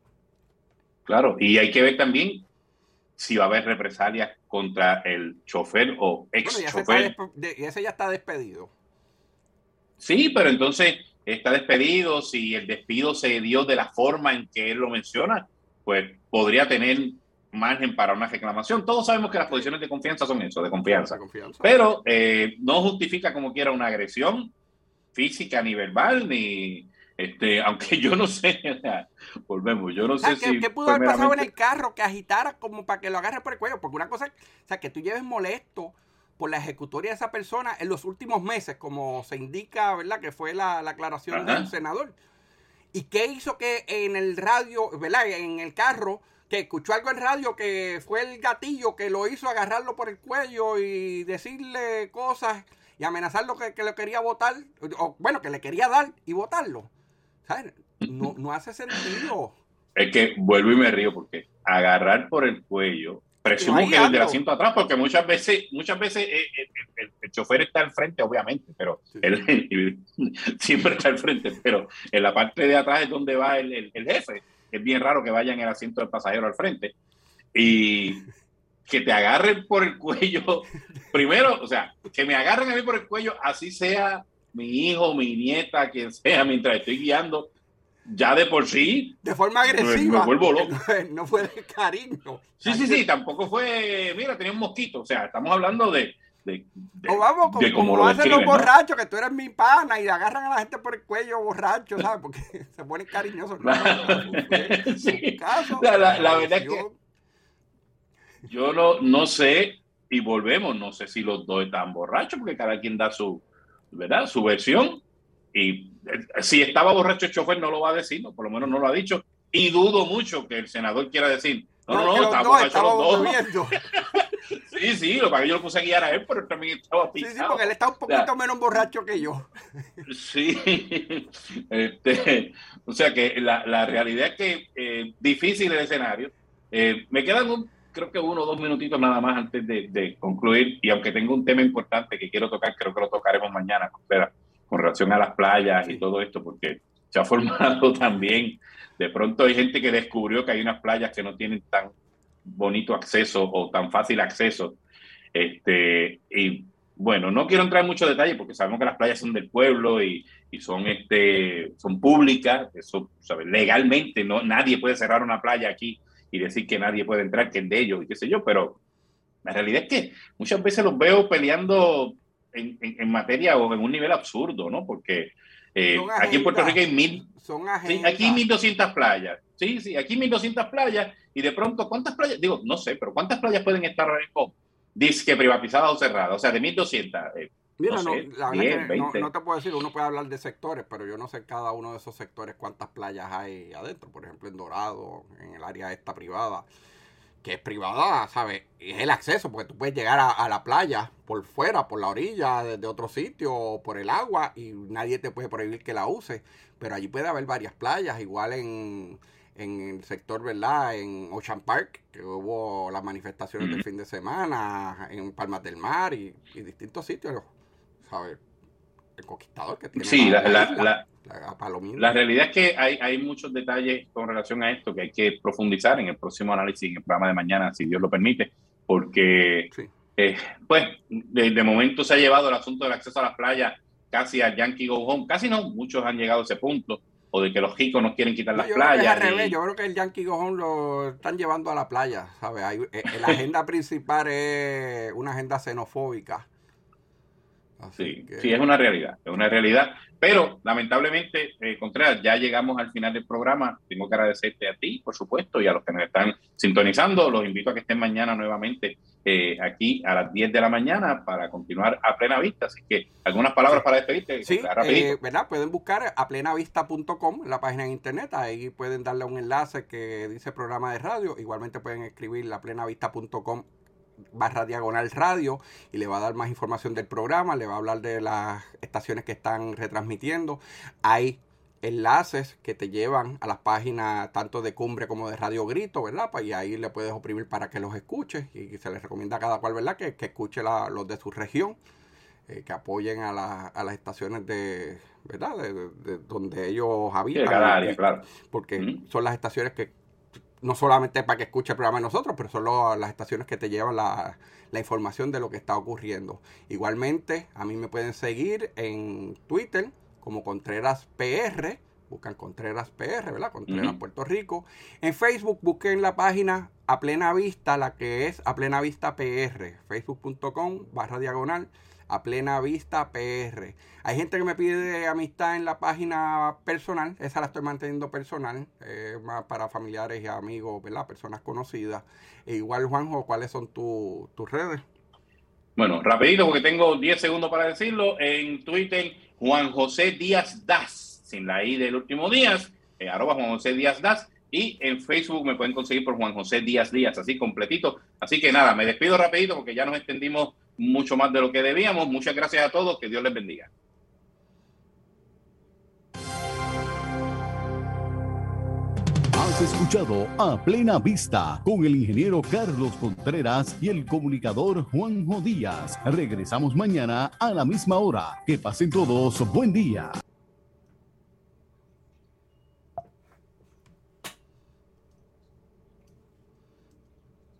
Claro, y hay que ver también si va a haber represalias contra el chofer o ex Bueno, ya ese, está chofer. despe- de- ese ya está despedido. Sí, pero entonces está despedido. Si el despido se dio de la forma en que él lo menciona, pues podría tener margen para una reclamación. Todos sabemos que las posiciones de confianza son eso, de confianza. De confianza. Pero eh, no justifica como quiera una agresión física ni verbal, ni este, aunque yo no sé, o sea, volvemos, yo no O sea, sé ¿qué, si qué pudo haber pasado en meramente- el carro que agitara como para que lo agarre por el cuello? Porque una cosa, o sea, que tú lleves molesto por la ejecutoria de esa persona en los últimos meses, como se indica, ¿verdad? Que fue la, la aclaración Ajá. del senador. ¿Y qué hizo que en el radio, ¿verdad? En el carro, que escuchó algo en radio que fue el gatillo que lo hizo agarrarlo por el cuello y decirle cosas y amenazarlo que, que lo quería votar, o bueno, que le quería dar y votarlo? ¿Sabes? No, no hace sentido. Es que vuelvo y me río porque agarrar por el cuello, presumo ahí que desde el ando. asiento atrás, porque muchas veces, muchas veces eh, eh, el, el chofer está al frente, obviamente, pero Sí. él siempre está al frente, pero en la parte de atrás es donde va el, el, el jefe. Es bien raro que vaya en el asiento del pasajero al frente. Y que te agarren por el cuello, primero, o sea, que me agarren a mí por el cuello, así sea mi hijo, mi nieta, quien sea, mientras estoy guiando, ya de por sí De forma me, agresiva. me vuelvo loco. No, no fue de cariño. Sí, sí, sí, tampoco fue, mira, tenía un mosquito, o sea, estamos hablando de, de, de, O vamos, como, de cómo como lo hacen los describen, ¿no? borrachos, que tú eres mi pana y agarran a la gente por el cuello borracho, ¿sabes? Porque se ponen cariñosos. No, no, fue Sí. un caso La, la- de la verdad es que agresión. yo no, no sé, y volvemos, no sé si los dos están borrachos, porque cada quien da su, ¿verdad? Su versión, y eh, si estaba borracho el chofer no lo va a decir, no, por lo menos no lo ha dicho, y dudo mucho que el senador quiera decir, no, no, es no, que los estaba dos borracho estábamos los dos. bebiendo. Sí, sí, lo que yo lo puse a guiar a él, pero él también estaba Sí, pisado. sí, porque él está un poquito O sea, menos borracho que yo. sí, este, o sea que la, la realidad es que eh, difícil el escenario. Eh, me quedan un, creo que uno o dos minutitos nada más antes de, de concluir, y aunque tengo un tema importante que quiero tocar, creo que lo tocaremos mañana, con, con relación a las playas Sí. y todo esto, porque se ha formado también, de pronto hay gente que descubrió que hay unas playas que no tienen tan bonito acceso o tan fácil acceso, este, y bueno, no quiero entrar en muchos detalles porque sabemos que las playas son del pueblo y, y son, este, son públicas, eso, ¿sabes? Legalmente no, nadie puede cerrar una playa aquí y decir que nadie puede entrar, que es de ellos y qué sé yo, pero la realidad es que muchas veces los veo peleando en, en, en materia o en un nivel absurdo, ¿no? Porque eh, aquí en Puerto Rico hay mil, Son sí, aquí agendas. mil doscientas playas, sí, sí, aquí mil doscientas playas y de pronto, ¿cuántas playas? Digo, no sé, pero ¿cuántas playas pueden estar con disque privatizadas o cerradas? O sea, de mil doscientas, eh, Mira, no no, sé, la verdad diez, que no, veinte. no te puedo decir, uno puede hablar de sectores, pero yo no sé cada uno de esos sectores cuántas playas hay adentro. Por ejemplo, en Dorado, en el área esta privada, que es privada, ¿sabes? Y es el acceso, porque tú puedes llegar a, a la playa por fuera, por la orilla, desde otro sitio, o por el agua, y nadie te puede prohibir que la uses. Pero allí puede haber varias playas, igual en, en el sector, ¿verdad? En Ocean Park, que hubo las manifestaciones del fin de semana, en Palmas del Mar y, y distintos sitios, ¿sabes? El Conquistador que tiene Sí, la, la, isla, la, la Palomino. la realidad es que hay, hay muchos detalles con relación a esto que hay que profundizar en el próximo análisis, en el programa de mañana, si Dios lo permite, porque Sí. eh, pues de, de momento se ha llevado el asunto del acceso a las playas casi al Yankee Go Home, casi no, muchos han llegado a ese punto, o de que los ricos nos quieren quitar No, las yo creo que es playas. al revés. Y... Yo creo que el Yankee Go Home lo están llevando a la playa, ¿sabes? Hay, eh, la agenda principal es una agenda xenofóbica Sí, que... sí, es una realidad, es una realidad. Pero, lamentablemente, eh, Contreras, ya llegamos al final del programa. Tengo que agradecerte a ti, por supuesto, y a los que nos están sintonizando. Los invito a que estén mañana nuevamente eh, aquí a las diez de la mañana para continuar a Plena Vista. Así que, ¿algunas palabras sí. para despedirte? Sí, eh, ¿verdad? Pueden buscar a plena vista punto com en la página de internet. Ahí pueden darle un enlace que dice programa de radio. Igualmente pueden escribir a plena vista punto com barra diagonal radio y le va a dar más información del programa, le va a hablar de las estaciones que están retransmitiendo. Hay enlaces que te llevan a las páginas tanto de Cumbre como de Radio Grito, ¿verdad? Y ahí le puedes oprimir para que los escuches y se les recomienda a cada cual, ¿verdad? Que, que escuche la, los de su región, eh, que apoyen a, la, a las estaciones de, ¿verdad? De, de, de donde ellos habitan. Sí, de cada área, claro. Porque uh-huh. son las estaciones que no solamente para que escuche el programa de nosotros, pero son lo, las estaciones que te llevan la, la información de lo que está ocurriendo. Igualmente, a mí me pueden seguir en Twitter como Contreras P R, buscan Contreras P R, ¿verdad? Contreras uh-huh. Puerto Rico. En Facebook busquen la página A Plena Vista, la que es A Plena Vista P R, facebook punto com barra diagonal A Plena Vista P R. Hay gente que me pide amistad en la página personal, esa la estoy manteniendo personal, eh, más para familiares y amigos, ¿verdad? Personas conocidas. E igual, Juanjo, ¿cuáles son tu, tus redes? Bueno, rapidito porque tengo diez segundos para decirlo. En Twitter, Juan José Díaz Das, sin la I del último Díaz, eh, arroba Juan José Díaz Das. Y en Facebook me pueden conseguir por Juan José Díaz Díaz, así completito. Así que nada, me despido rapidito porque ya nos extendimos mucho más de lo que debíamos. Muchas gracias a todos, que Dios les bendiga. Has escuchado A Plena Vista con el ingeniero Carlos Contreras y el comunicador Juanjo Díaz. Regresamos mañana a la misma hora. Que pasen todos buen día.